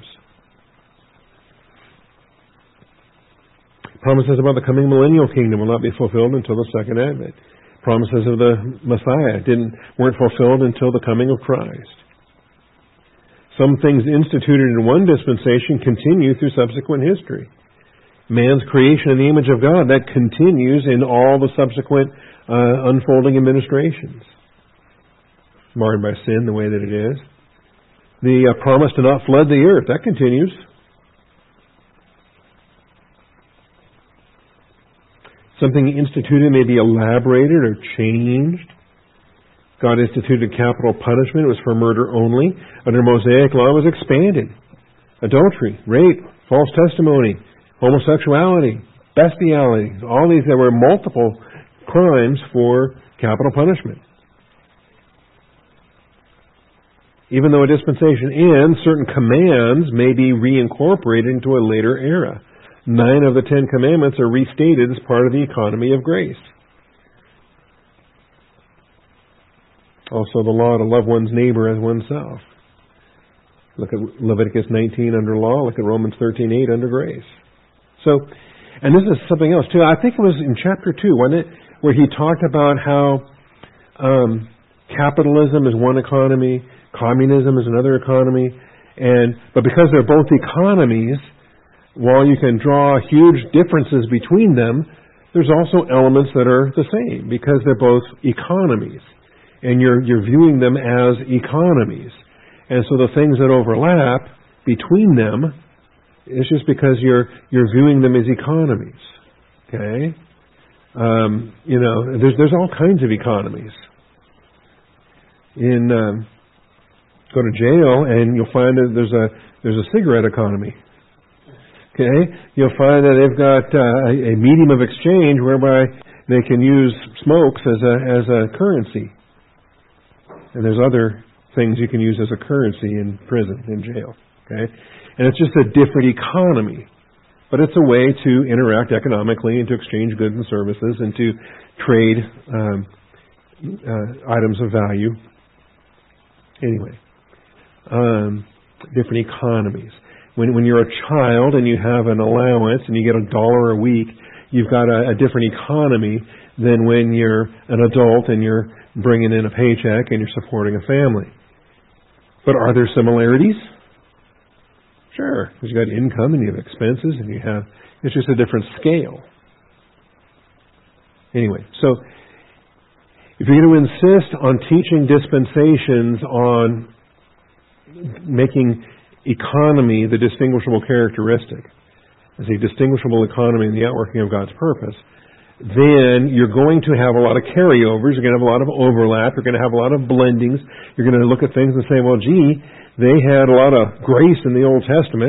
Promises about the coming millennial kingdom will not be fulfilled until the second advent. Promises of the Messiah weren't fulfilled until the coming of Christ. Some things instituted in one dispensation continue through subsequent history. Man's creation in the image of God, that continues in all the subsequent unfolding administrations. Marred by sin the way that it is. The promise to not flood the earth, that continues. Something instituted may be elaborated or changed. God instituted capital punishment. It was for murder only. Under Mosaic law, it was expanded. Adultery, rape, false testimony, homosexuality, bestiality. All these, there were multiple crimes for capital punishment. Even though a dispensation ends, certain commands may be reincorporated into a later era. 9 of the 10 commandments are restated as part of the economy of grace. Also the law to love one's neighbor as oneself. Look at Leviticus 19 under law. Look at Romans 13:8 under grace. So, and this is something else too. I think it was in chapter 2, wasn't it? Where he talked about how capitalism is one economy, communism is another economy, but because they're both economies, while you can draw huge differences between them, there's also elements that are the same because they're both economies. And you're viewing them as economies. And so the things that overlap between them is just because you're viewing them as economies. Okay? There's all kinds of economies. Go to jail and you'll find that there's a cigarette economy. Okay? You'll find that they've got a medium of exchange whereby they can use smokes as a currency. And there's other things you can use as a currency in prison, in jail. Okay? And it's just a different economy. But it's a way to interact economically and to exchange goods and services and to trade items of value. Anyway, different economies. When you're a child and you have an allowance and you get $1 a week, you've got a different economy than when you're an adult and you're bringing in a paycheck and you're supporting a family. But are there similarities? Sure, because you've got income and you have expenses and it's just a different scale. Anyway, so if you're going to insist on teaching dispensations on making economy the distinguishable characteristic, as a distinguishable economy in the outworking of God's purpose, then you're going to have a lot of carryovers, you're going to have a lot of overlap, you're going to have a lot of blendings, you're going to look at things and say, well, gee, they had a lot of grace in the Old Testament,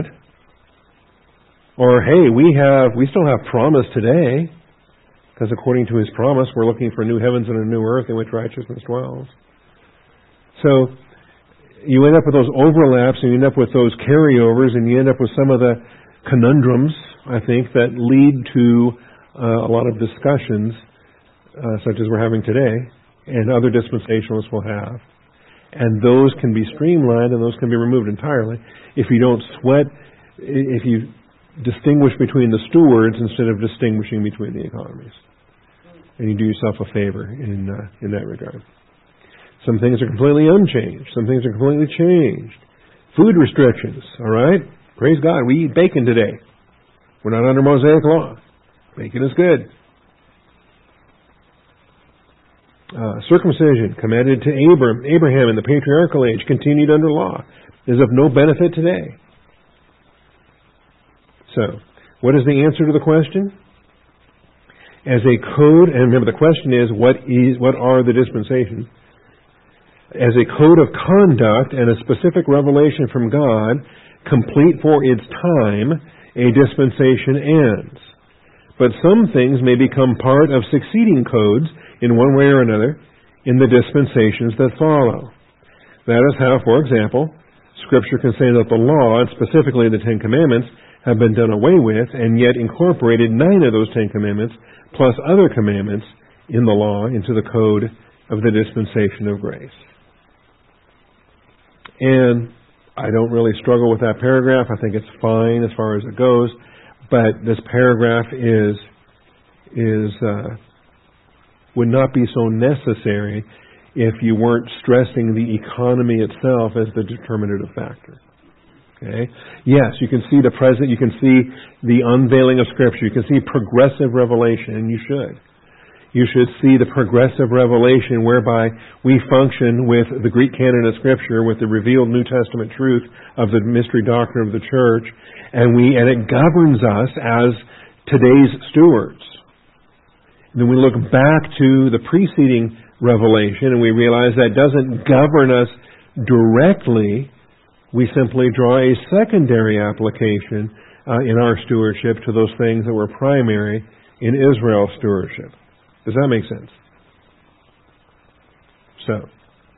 or hey, we still have promise today, because according to His promise, we're looking for new heavens and a new earth in which righteousness dwells. So, you end up with those overlaps, and you end up with those carryovers, and you end up with some of the conundrums, I think, that lead to a lot of discussions, such as we're having today, and other dispensationalists will have. And those can be streamlined, and those can be removed entirely if you don't sweat, if you distinguish between the stewards instead of distinguishing between the economies. And you do yourself a favor in that regard. Some things are completely unchanged. Some things are completely changed. Food restrictions, all right? Praise God, we eat bacon today. We're not under Mosaic law. Bacon is good. Circumcision commanded to Abraham in the patriarchal age, continued under law, is of no benefit today. So, what is the answer to the question? As a code, and remember the question is, what are the dispensations? As a code of conduct and a specific revelation from God, complete for its time, a dispensation ends. But some things may become part of succeeding codes in one way or another in the dispensations that follow. That is how, for example, Scripture can say that the law, and specifically the Ten Commandments, have been done away with, and yet incorporated 9 of those 10 commandments, plus other commandments in the law, into the code of the dispensation of grace. And I don't really struggle with that paragraph. I think it's fine as far as it goes. But this paragraph would not be so necessary if you weren't stressing the economy itself as the determinative factor. Okay? Yes, you can see the present, you can see the unveiling of Scripture, you can see progressive revelation, and you should. You should see the progressive revelation whereby we function with the Greek canon of Scripture, with the revealed New Testament truth of the mystery doctrine of the church, and it governs us as today's stewards. And then we look back to the preceding revelation and we realize that doesn't govern us directly. We simply draw a secondary application in our stewardship to those things that were primary in Israel's stewardship. Does that make sense? So,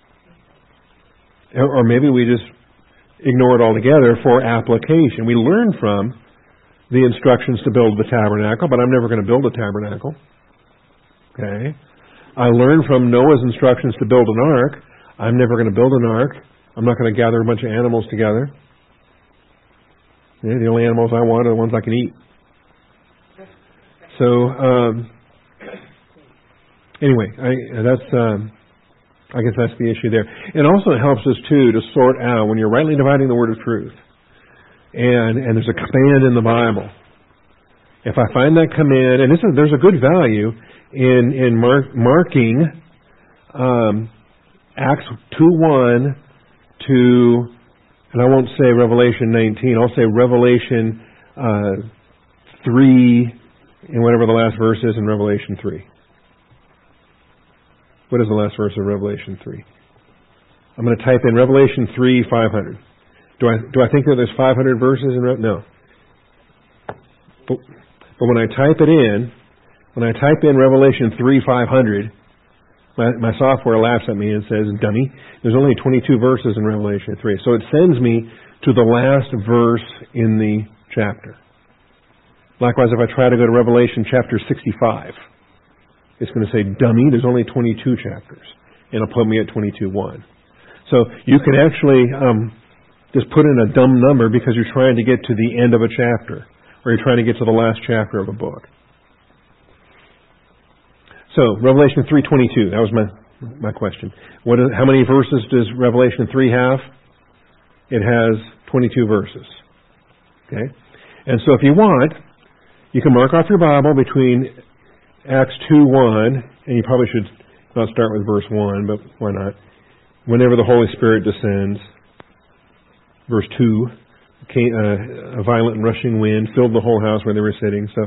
or maybe we just ignore it altogether for application. We learn from the instructions to build the tabernacle, but I'm never going to build a tabernacle. Okay? I learn from Noah's instructions to build an ark. I'm never going to build an ark. I'm not going to gather a bunch of animals together. The only animals I want are the ones I can eat. So, anyway, I guess that's the issue there. It also helps us, too, to sort out when you're rightly dividing the word of truth, and there's a command in the Bible. If I find that command, and there's a good value in marking Acts 2:1 to, and I won't say Revelation 19, I'll say Revelation 3, and whatever the last verse is in Revelation 3. What is the last verse of Revelation 3? I'm going to type in Revelation 3, 500. Do I think that there's 500 verses in No. But when I type in Revelation 3, 500, my software laughs at me and says, dummy, there's only 22 verses in Revelation 3. So it sends me to the last verse in the chapter. Likewise, if I try to go to Revelation chapter 65, it's going to say, dummy, there's only 22 chapters. And it'll put me at 22:1. So you can actually just put in a dumb number because you're trying to get to the end of a chapter, or you're trying to get to the last chapter of a book. So, Revelation 3:22, that was my question. How many verses does Revelation 3 have? It has 22 verses. Okay? And so if you want, you can mark off your Bible between Acts 2:1, and you probably should not start with verse 1, but why not? Whenever the Holy Spirit descends, verse 2, a violent and rushing wind filled the whole house where they were sitting. So,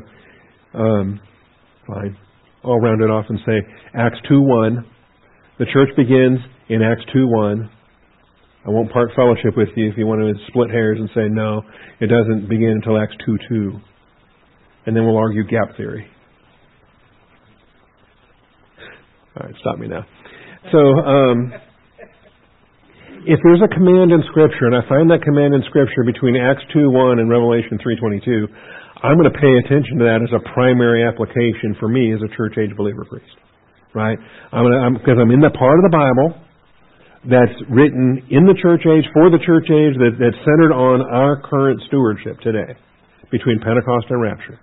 fine. I'll round it off and say Acts 2:1. The church begins in Acts 2:1. I won't part fellowship with you if you want to split hairs and say, no, it doesn't begin until Acts 2:2. And then we'll argue gap theory. All right, stop me now. So, if there's a command in Scripture, and I find that command in Scripture between Acts 2:1 and Revelation 3:22, I'm going to pay attention to that as a primary application for me as a church age believer priest. Right? Because I'm in the part of the Bible that's written in the church age, for the church age, that's centered on our current stewardship today. between Pentecost and rapture.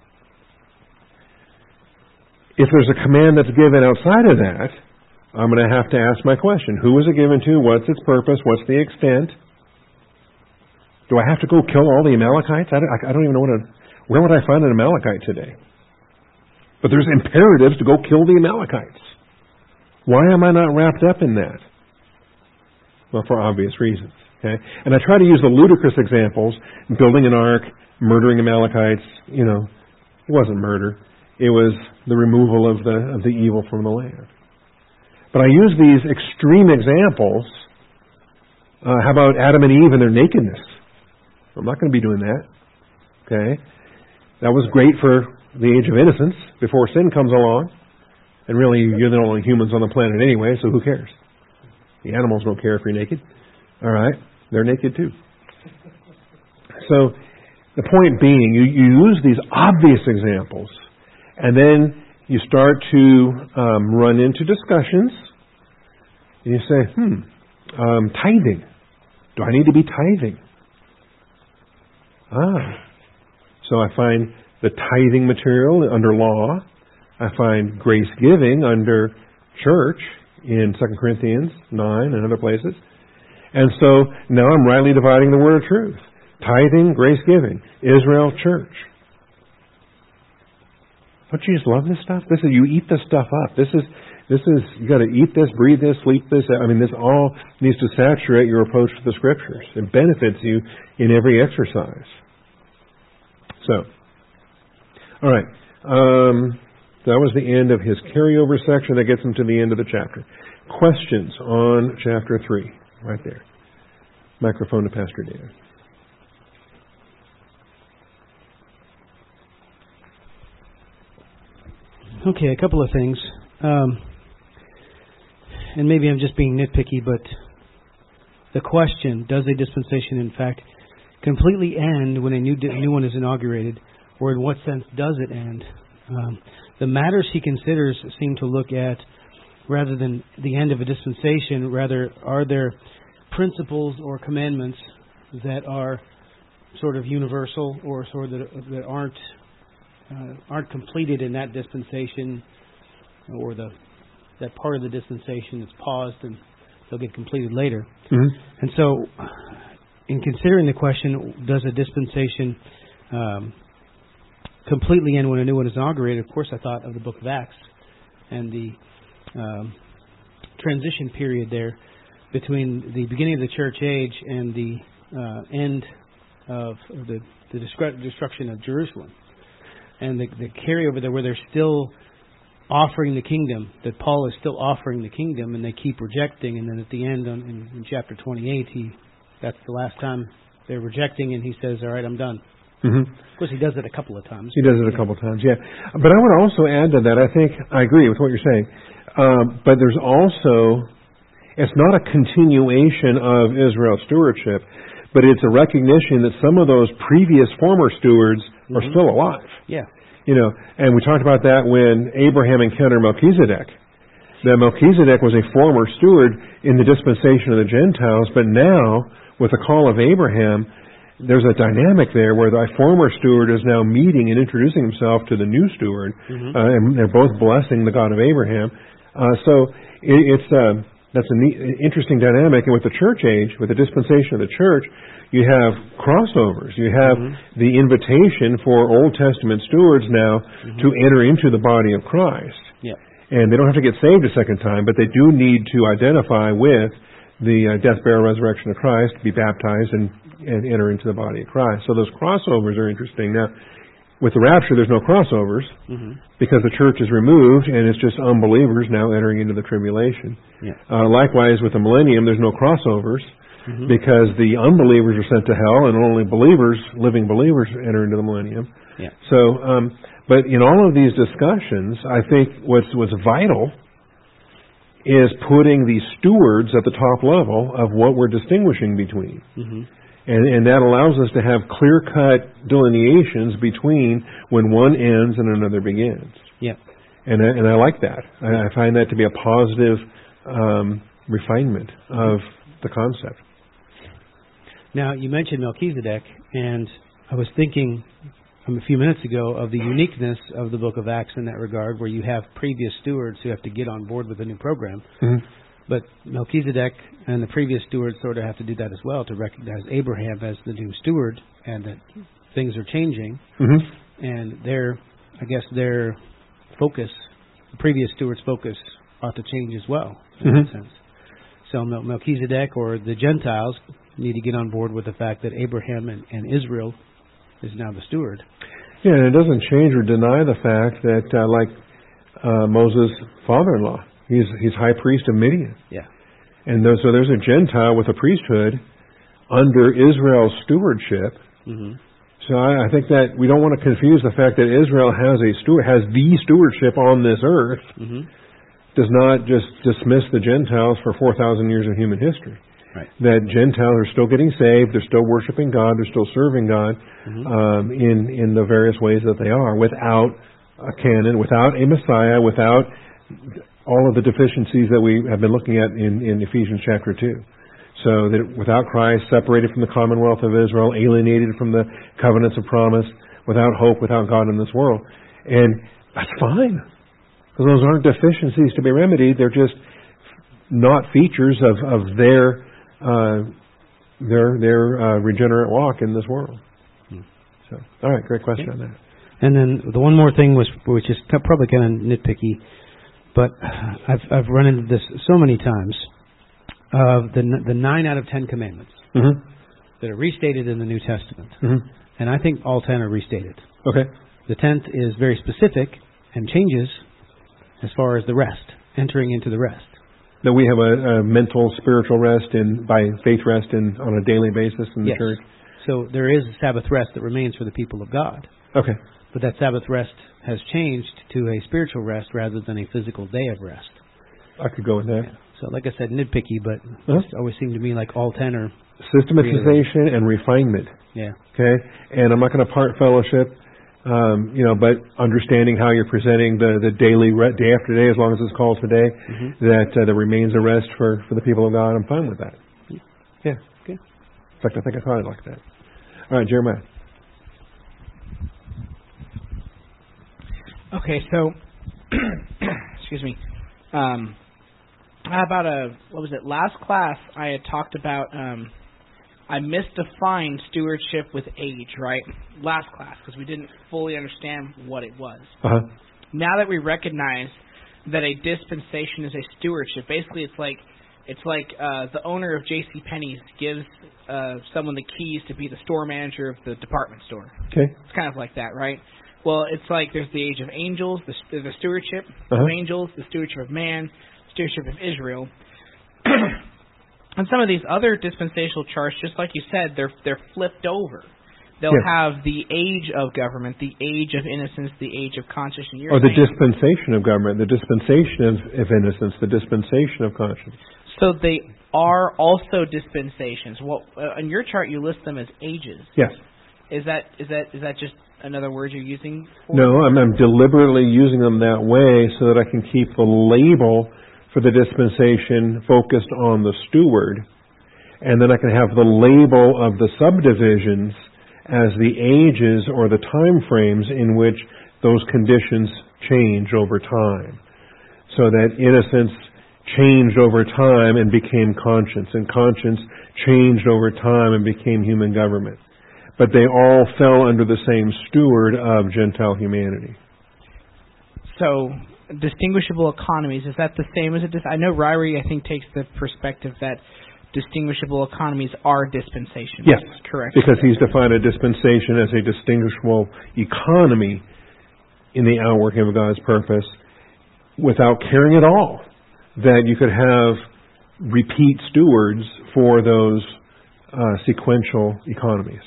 If there's a command that's given outside of that, I'm going to have to ask my question. Who is it given to? What's its purpose? What's the extent? Do I have to go kill all the Amalekites? I don't even know where would I find an Amalekite today? But there's imperatives to go kill the Amalekites. Why am I not wrapped up in that? Well, for obvious reasons. Okay? And I try to use the ludicrous examples, building an ark, murdering Amalekites. It wasn't murder. It was the removal of the evil from the land. But I use these extreme examples. How about Adam and Eve and their nakedness? I'm not going to be doing that. Okay? That was great for the age of innocence, before sin comes along. And really, you're the only humans on the planet anyway, so who cares? The animals don't care if you're naked. All right? They're naked too. So, the point being, you use these obvious examples, and then you start to run into discussions, and you say, tithing. Do I need to be tithing? So I find the tithing material under law. I find grace giving under church in 2 Corinthians 9 and other places. And so now I'm rightly dividing the word of truth. Tithing, grace giving, Israel, church. Don't you just love this stuff? You eat this stuff up. This is you got to eat this, breathe this, sleep this. This all needs to saturate your approach to the Scriptures. It benefits you in every exercise. So, all right. That was the end of his carryover section. That gets him to the end of the chapter. Questions on chapter 3, right there. Microphone to Pastor Dan. Okay, a couple of things. And maybe I'm just being nitpicky, but the question, does a dispensation in fact completely end when a new one is inaugurated, or in what sense does it end? The matters he considers seem to look at, rather than the end of a dispensation, rather are there principles or commandments that are sort of universal, or sort of that aren't completed in that dispensation, or that part of the dispensation is paused and they'll get completed later. Mm-hmm. And so, in considering the question, does a dispensation completely end when a new one is inaugurated? Of course, I thought of the book of Acts and the transition period there between the beginning of the church age and the end of the destruction of Jerusalem. And the carryover there where they're still offering the kingdom, that Paul is still offering the kingdom, and they keep rejecting, and then at the end in chapter 28, that's the last time they're rejecting, and he says, all right, I'm done. Mm-hmm. Of course, he does it a couple of times. He does it a couple of times, yeah. But I would also add to that, I agree with what you're saying, but there's also, it's not a continuation of Israel's stewardship, but it's a recognition that some of those previous former stewards are still alive. Yeah. And we talked about that when Abraham encountered Melchizedek. That Melchizedek was a former steward in the dispensation of the Gentiles, but now, with the call of Abraham, there's a dynamic there where the former steward is now meeting and introducing himself to the new steward, and they're both blessing the God of Abraham. So that's an interesting dynamic. And with the church age, with the dispensation of the church, you have crossovers. You have the invitation for Old Testament stewards now to enter into the body of Christ. Yeah. And they don't have to get saved a second time, but they do need to identify with the death, burial, resurrection of Christ, be baptized, and enter into the body of Christ. So those crossovers are interesting. Now, with the rapture, there's no crossovers because the church is removed, and it's just unbelievers now entering into the tribulation. Yeah. Likewise, with the millennium, there's no crossovers because the unbelievers are sent to hell, and only believers, living believers, enter into the millennium. Yeah. So, but in all of these discussions, I think what's vital is putting the stewards at the top level of what we're distinguishing between. And that allows us to have clear-cut delineations between when one ends and another begins. Yeah. And I like that. I find that to be a positive refinement of the concept. Now, you mentioned Melchizedek, and I was thinking a few minutes ago of the uniqueness of the book of Acts in that regard, where you have previous stewards who have to get on board with a new program. Mm-hmm. But Melchizedek and the previous stewards sort of have to do that as well, to recognize Abraham as the new steward and that things are changing. Mm-hmm. And their focus, the previous steward's focus, ought to change as well, in that sense. So Melchizedek or the Gentiles need to get on board with the fact that Abraham and Israel is now the steward. Yeah, and it doesn't change or deny the fact that, Moses' father-in-law, he's high priest of Midian. Yeah. And so there's a Gentile with a priesthood under Israel's stewardship. Mm-hmm. So I think that we don't want to confuse the fact that Israel has the stewardship on this earth. Mm-hmm. Does not just dismiss the Gentiles for 4,000 years of human history. Right. That Gentiles are still getting saved, they're still worshiping God, they're still serving God in the various ways that they are, without a canon, without a Messiah, without all of the deficiencies that we have been looking at in Ephesians chapter 2. So that without Christ, separated from the commonwealth of Israel, alienated from the covenants of promise, without hope, without God in this world. And that's fine. Because those aren't deficiencies to be remedied, they're just not features of their regenerate walk in this world. So, all right, great question on that. And then the one more thing which is probably kind of nitpicky, but I've run into this so many times. The 9 out of 10 commandments that are restated in the New Testament, and I think all 10 are restated. Okay. The 10th is very specific and changes as far as the rest, entering into the rest. That we have a mental, spiritual rest by faith rest on a daily basis in the church. So there is a Sabbath rest that remains for the people of God. Okay. But that Sabbath rest has changed to a spiritual rest rather than a physical day of rest. I could go with that. Yeah. So like I said, nitpicky, but it always seemed to me like all 10 are... Systematization and refinement. Yeah. Okay? And I'm not going to part fellowship, but understanding how you're presenting the daily, day after day, as long as it's called today, that there remains a rest for the people of God. I'm fine with that. Yeah. Okay. In fact, I think I thought I'd like that. All right, Jeremiah. Okay, so, excuse me. Last class I had talked about, I misdefined stewardship with age, right? Last class, because we didn't fully understand what it was. Now that we recognize that a dispensation is a stewardship, basically it's like the owner of J.C. Penney's gives someone the keys to be the store manager of the department store. Okay. It's kind of like that, right? Well, it's like there's the age of angels, the stewardship of angels, the stewardship of man, stewardship of Israel. And some of these other dispensational charts, just like you said, they're flipped over. They'll have the age of government, the age of innocence, the age of conscience. Or the dispensation of government, the dispensation of innocence, the dispensation of conscience. So they are also dispensations. Well, on your chart, you list them as ages. Yes. Is that just another word you're using? No, I'm deliberately using them that way so that I can keep the label for the dispensation focused on the steward, and then I can have the label of the subdivisions as the ages or the time frames in which those conditions change over time. So that innocence changed over time and became conscience, and conscience changed over time and became human government. But they all fell under the same steward of Gentile humanity. So, distinguishable economies, is that the same as I know Ryrie, I think, takes the perspective that distinguishable economies are dispensations. Yes, correct. Because he's defined a dispensation as a distinguishable economy in the outworking of God's purpose without caring at all that you could have repeat stewards for those sequential economies.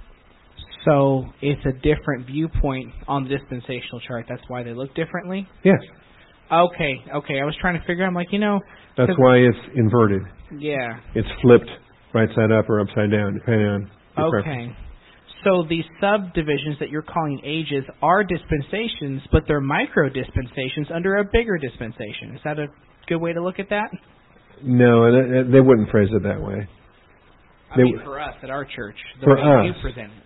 So it's a different viewpoint on the dispensational chart. That's why they look differently? Yes. Okay. I was trying to figure out, I'm like, That's why it's inverted. Yeah. It's flipped right side up or upside down, depending on your preference. So these subdivisions that you're calling ages are dispensations, but they're micro-dispensations under a bigger dispensation. Is that a good way to look at that? No, they wouldn't phrase it that way. I mean, for us at our church, the for way us, you present it.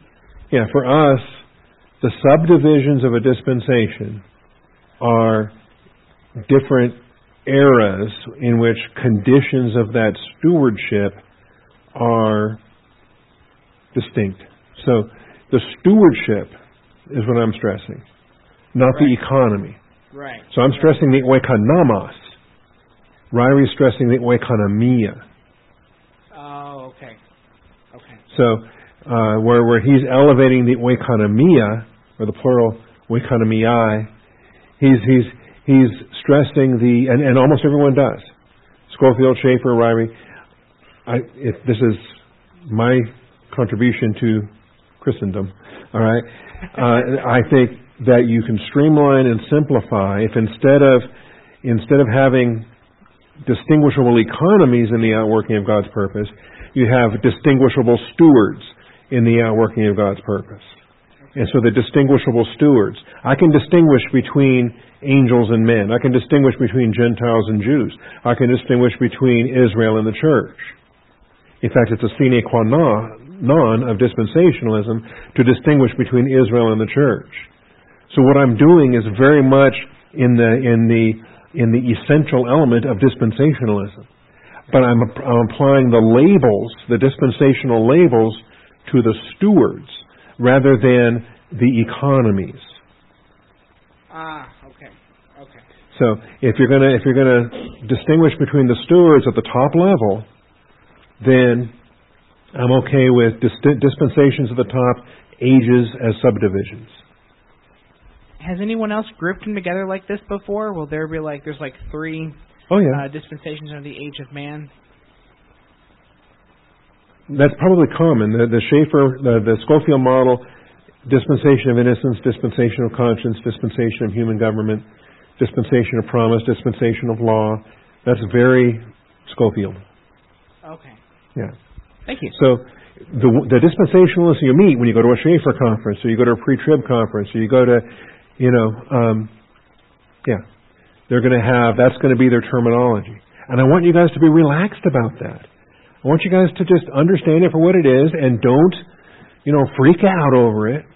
Yeah, for us, the subdivisions of a dispensation are different eras in which conditions of that stewardship are distinct. So the stewardship is what I'm stressing, not the economy. Right. So I'm stressing the oikonomos. Ryrie's stressing the oikonomia. Oh, okay. Okay. So where he's elevating the oikonomia, or the plural oikonomiai, he's stressing and almost everyone does. Schofield, Schaeffer, Ryrie. This is my contribution to Christendom. All right. I think that you can streamline and simplify if instead of having distinguishable economies in the outworking of God's purpose, you have distinguishable stewards in the outworking of God's purpose. And so the distinguishable stewards. I can distinguish between angels and men. I can distinguish between Gentiles and Jews. I can distinguish between Israel and the church. In fact, it's a sine qua non of dispensationalism to distinguish between Israel and the church. So what I'm doing is very much in the essential element of dispensationalism. But I'm applying the labels, the dispensational labels, to the stewards rather than the economies. Okay. So if you're gonna distinguish between the stewards at the top level, then I'm okay with dispensations at the top, ages as subdivisions. Has anyone else grouped them together like this before? Will there be there's three dispensations under the age of man? That's probably common. The Schaeffer, the Schofield model, dispensation of innocence, dispensation of conscience, dispensation of human government, dispensation of promise, dispensation of law. That's very Schofield. Okay. Yeah. Thank you. So the dispensationalists you meet when you go to a Schaeffer conference, or you go to a pre-trib conference, or you go to, they're going to have, that's going to be their terminology. And I want you guys to be relaxed about that. I want you guys to just understand it for what it is and don't, freak out over it.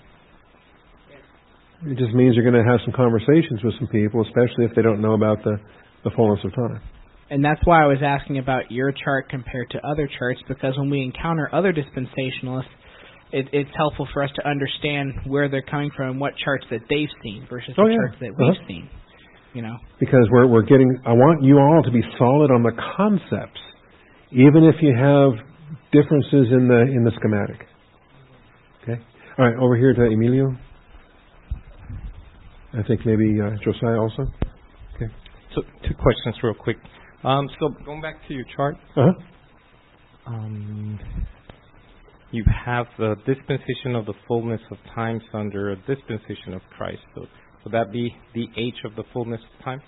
It just means you're going to have some conversations with some people, especially if they don't know about the fullness of time. And that's why I was asking about your chart compared to other charts, because when we encounter other dispensationalists, it's helpful for us to understand where they're coming from and what charts that they've seen versus the charts that we've seen. Because we're getting, I want you all to be solid on the concepts, even if you have differences in the schematic. Okay? All right, over here to Emilio. I think maybe Josiah also. Okay. So 2 questions real quick. So going back to your chart, you have the dispensation of the fullness of times under a dispensation of Christ. So would that be the age of the fullness of times?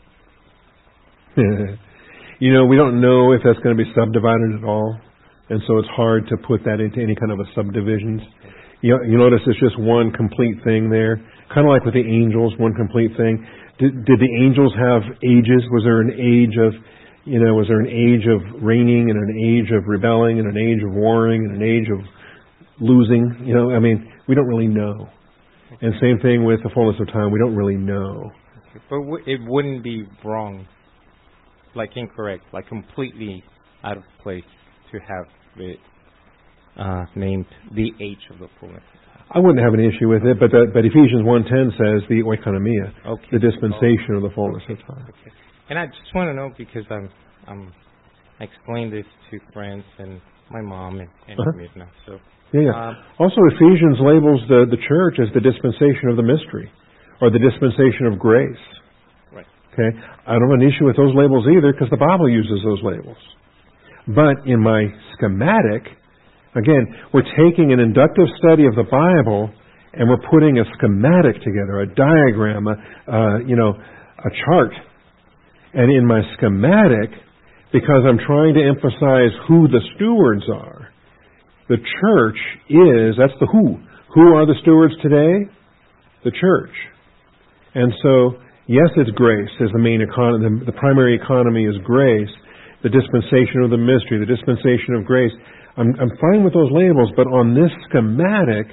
We don't know if that's going to be subdivided at all, and so it's hard to put that into any kind of a subdivisions. You notice it's just one complete thing there, kind of like with the angels, one complete thing. Did the angels have ages? Was there an age of, was there an age of reigning and an age of rebelling and an age of warring and an age of losing? We don't really know. And same thing with the fullness of time. We don't really know. But it wouldn't be wrong, incorrect, completely out of place to have it named the age of the fullness. I wouldn't have an issue with it, but Ephesians 1:10 says the oikonomia, the dispensation of the fullness of time. Okay. And I just want to know, because I explained this to friends and my mom and Mirna. So also, Ephesians labels the church as the dispensation of the mystery, or the dispensation of grace. Right. Okay. I don't have an issue with those labels either, because the Bible uses those labels. But in my schematic, again, we're taking an inductive study of the Bible and we're putting a schematic together, a diagram, a chart. And in my schematic, because I'm trying to emphasize who the stewards are, the church that's the who. Who are the stewards today? The church. And so, yes, it's grace as the main economy. The primary economy is grace. The dispensation of the mystery, the dispensation of grace. I'm fine with those labels, but on this schematic,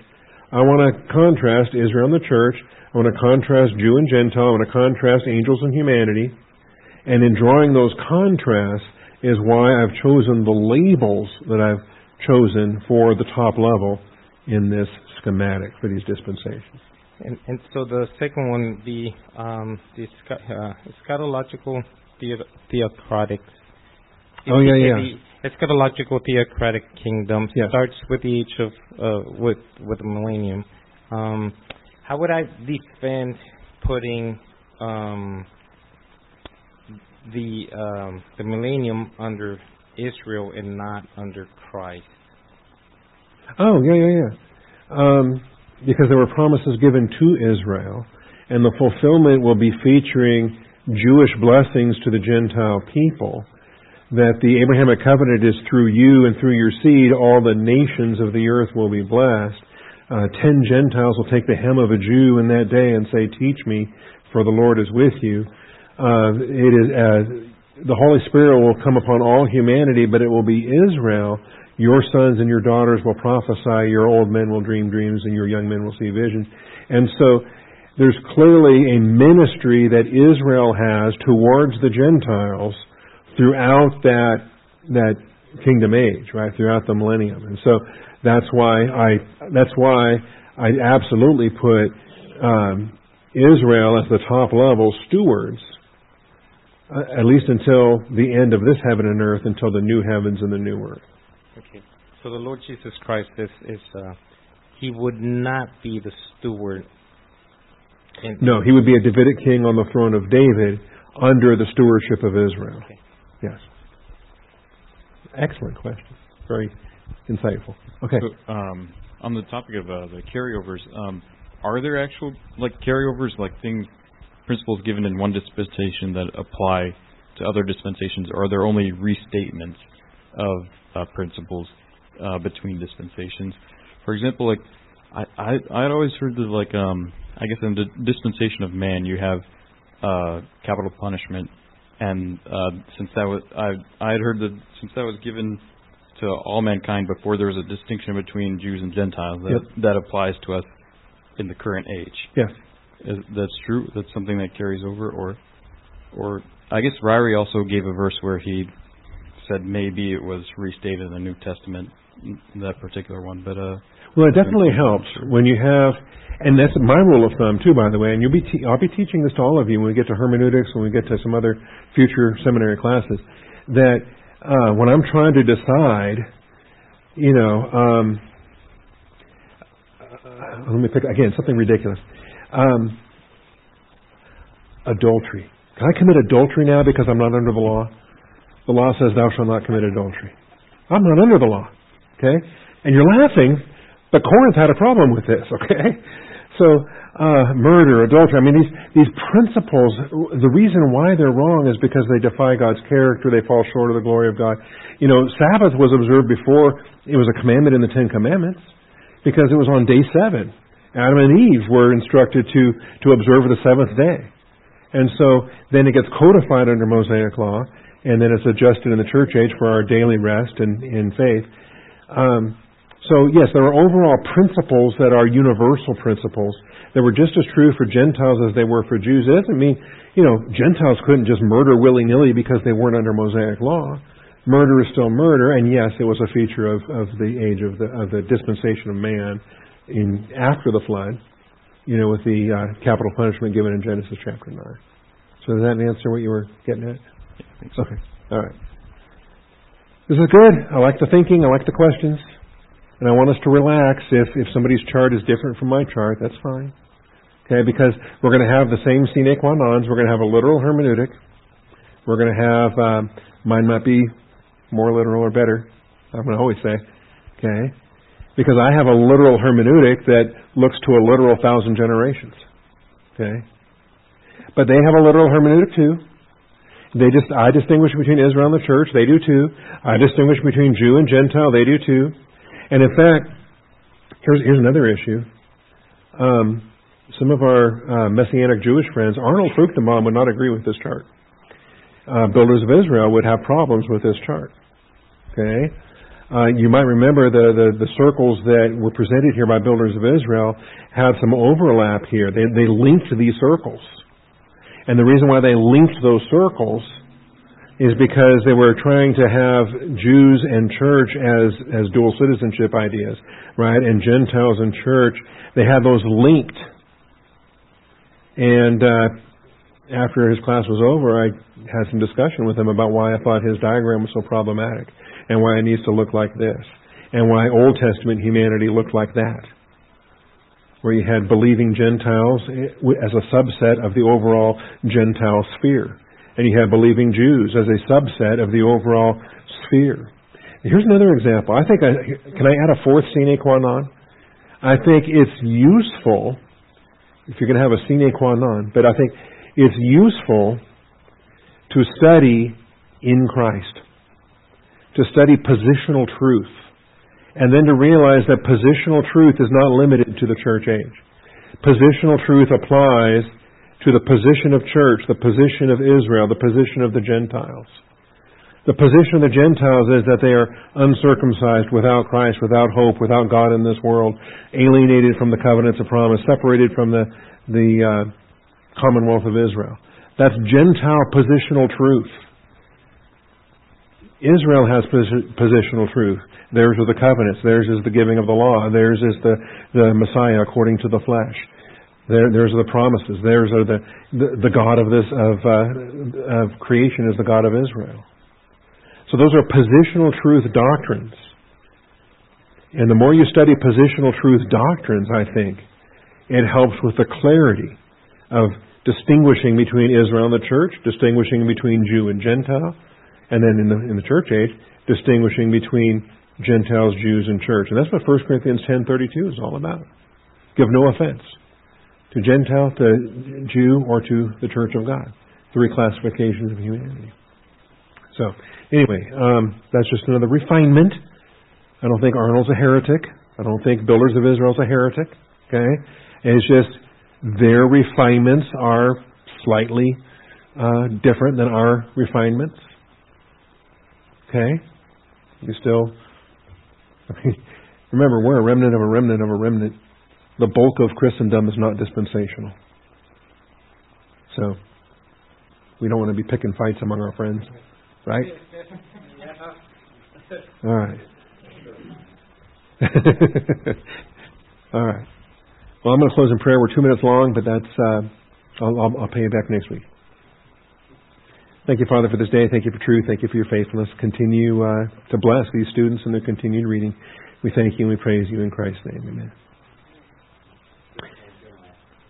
I want to contrast Israel and the church. I want to contrast Jew and Gentile. I want to contrast angels and humanity. And in drawing those contrasts is why I've chosen the labels that I've chosen for the top level in this schematic for these dispensations. And so the second one would be the eschatological theocratic. The eschatological theocratic kingdom starts with the age of with the millennium. How would I defend putting the millennium under Israel and not under Christ? Because there were promises given to Israel, and the fulfillment will be featuring Jewish blessings to the Gentile people, that the Abrahamic covenant is through you and through your seed, all the nations of the earth will be blessed. 10 Gentiles will take the hem of a Jew in that day and say, teach me, for the Lord is with you. The Holy Spirit will come upon all humanity, but it will be Israel. Your sons and your daughters will prophesy, your old men will dream dreams, and your young men will see visions. And so there's clearly a ministry that Israel has towards the Gentiles throughout that kingdom age, right? Throughout the millennium. And so that's why I absolutely put Israel as the top level stewards, at least until the end of this heaven and earth, until the new heavens and the new earth. Okay. So the Lord Jesus Christ He would not be the steward. No, He would be a Davidic king on the throne of David under the stewardship of Israel. Okay. Yes. Excellent question. Very insightful. Okay. So, on the topic of the carryovers, are there actual carryovers, principles given in one dispensation that apply to other dispensations, or are there only restatements of principles between dispensations? For example, I'd always heard that I guess in the dispensation of man you have capital punishment, and since that was I had heard that since that was given to all mankind before there was a distinction between Jews and Gentiles, that applies to us in the current age. Yes. That's true? That's something that carries over? Or I guess Ryrie also gave a verse where he said maybe it was restated in the New Testament, that particular one. But well, it definitely helps when you have, and that's my rule of thumb too, by the way, and I'll be teaching this to all of you when we get to hermeneutics, when we get to some other future seminary classes, that when I'm trying to decide, let me pick, again, something ridiculous. Adultery. Can I commit adultery now because I'm not under the law? The law says thou shalt not commit adultery. I'm not under the law. Okay? And you're laughing, but Corinth had a problem with this. Okay? So, murder, adultery, these principles, the reason why they're wrong is because they defy God's character, they fall short of the glory of God. Sabbath was observed before it was a commandment in the Ten Commandments because it was on day 7. Adam and Eve were instructed to observe the seventh day. And so then it gets codified under Mosaic law, and then it's adjusted in the church age for our daily rest and in faith. So yes, there are overall principles that are universal principles that were just as true for Gentiles as they were for Jews. It doesn't mean, Gentiles couldn't just murder willy-nilly because they weren't under Mosaic law. Murder is still murder, and yes, it was a feature of the age of the dispensation of man after the flood, with the capital punishment given in Genesis chapter 9. So does that answer what you were getting at? Yeah, I think so. Okay. All right. This is good. I like the thinking. I like the questions. And I want us to relax. If somebody's chart is different from my chart, that's fine. Okay, because we're going to have the same sine qua nons. We're going to have a literal hermeneutic. We're going to have, mine might be more literal or better. I'm going to always say. Okay. Because I have a literal hermeneutic that looks to a literal 1,000 generations. Okay? But they have a literal hermeneutic too. I distinguish between Israel and the church. They do too. I distinguish between Jew and Gentile. They do too. And in fact, here's another issue. Some of our Messianic Jewish friends, Arnold Fruchtenbaum would not agree with this chart. Builders of Israel would have problems with this chart. Okay? You might remember the circles that were presented here by Builders of Israel had some overlap here. They linked these circles. And the reason why they linked those circles is because they were trying to have Jews and church as dual citizenship ideas, right? And Gentiles and church, they had those linked. And after his class was over, I had some discussion with him about why I thought his diagram was so problematic and why it needs to look like this and why Old Testament humanity looked like that, where you had believing Gentiles as a subset of the overall Gentile sphere. And you have believing Jews as a subset of the overall sphere. Here's another example. Can I add a fourth sine qua non? I think it's useful, if you're going to have a sine qua non, but I think it's useful to study in Christ, to study positional truth, and then to realize that positional truth is not limited to the church age. Positional truth applies to the position of church, the position of Israel, the position of the Gentiles. The position of the Gentiles is that they are uncircumcised, without Christ, without hope, without God in this world, alienated from the covenants of promise, separated from the commonwealth of Israel. That's Gentile positional truth. Israel has positional truth. Theirs are the covenants. Theirs is the giving of the law. Theirs is the Messiah according to the flesh. Theirs are the promises. Theirs are the God of creation is the God of Israel. So those are positional truth doctrines. And the more you study positional truth doctrines, I think, it helps with the clarity of distinguishing between Israel and the church, distinguishing between Jew and Gentile, and then in the church age, distinguishing between Gentiles, Jews, and church. And that's what 1 Corinthians 10:32 is all about. Give no offense to Gentile, to Jew, or to the church of God. Three classifications of humanity. So, anyway, that's just another refinement. I don't think Arnold's a heretic. I don't think Builders of Israel's a heretic. Okay? It's just their refinements are slightly different than our refinements. Okay? You still... remember, we're a remnant of a remnant of a remnant. The bulk of Christendom is not dispensational. So, we don't want to be picking fights among our friends. Right? All right. All right. Well, I'm going to close in prayer. We're 2 minutes long, but that's I'll pay you back next week. Thank you, Father, for this day. Thank you for truth. Thank you for your faithfulness. Continue to bless these students in their continued reading. We thank you and we praise you in Christ's name. Amen.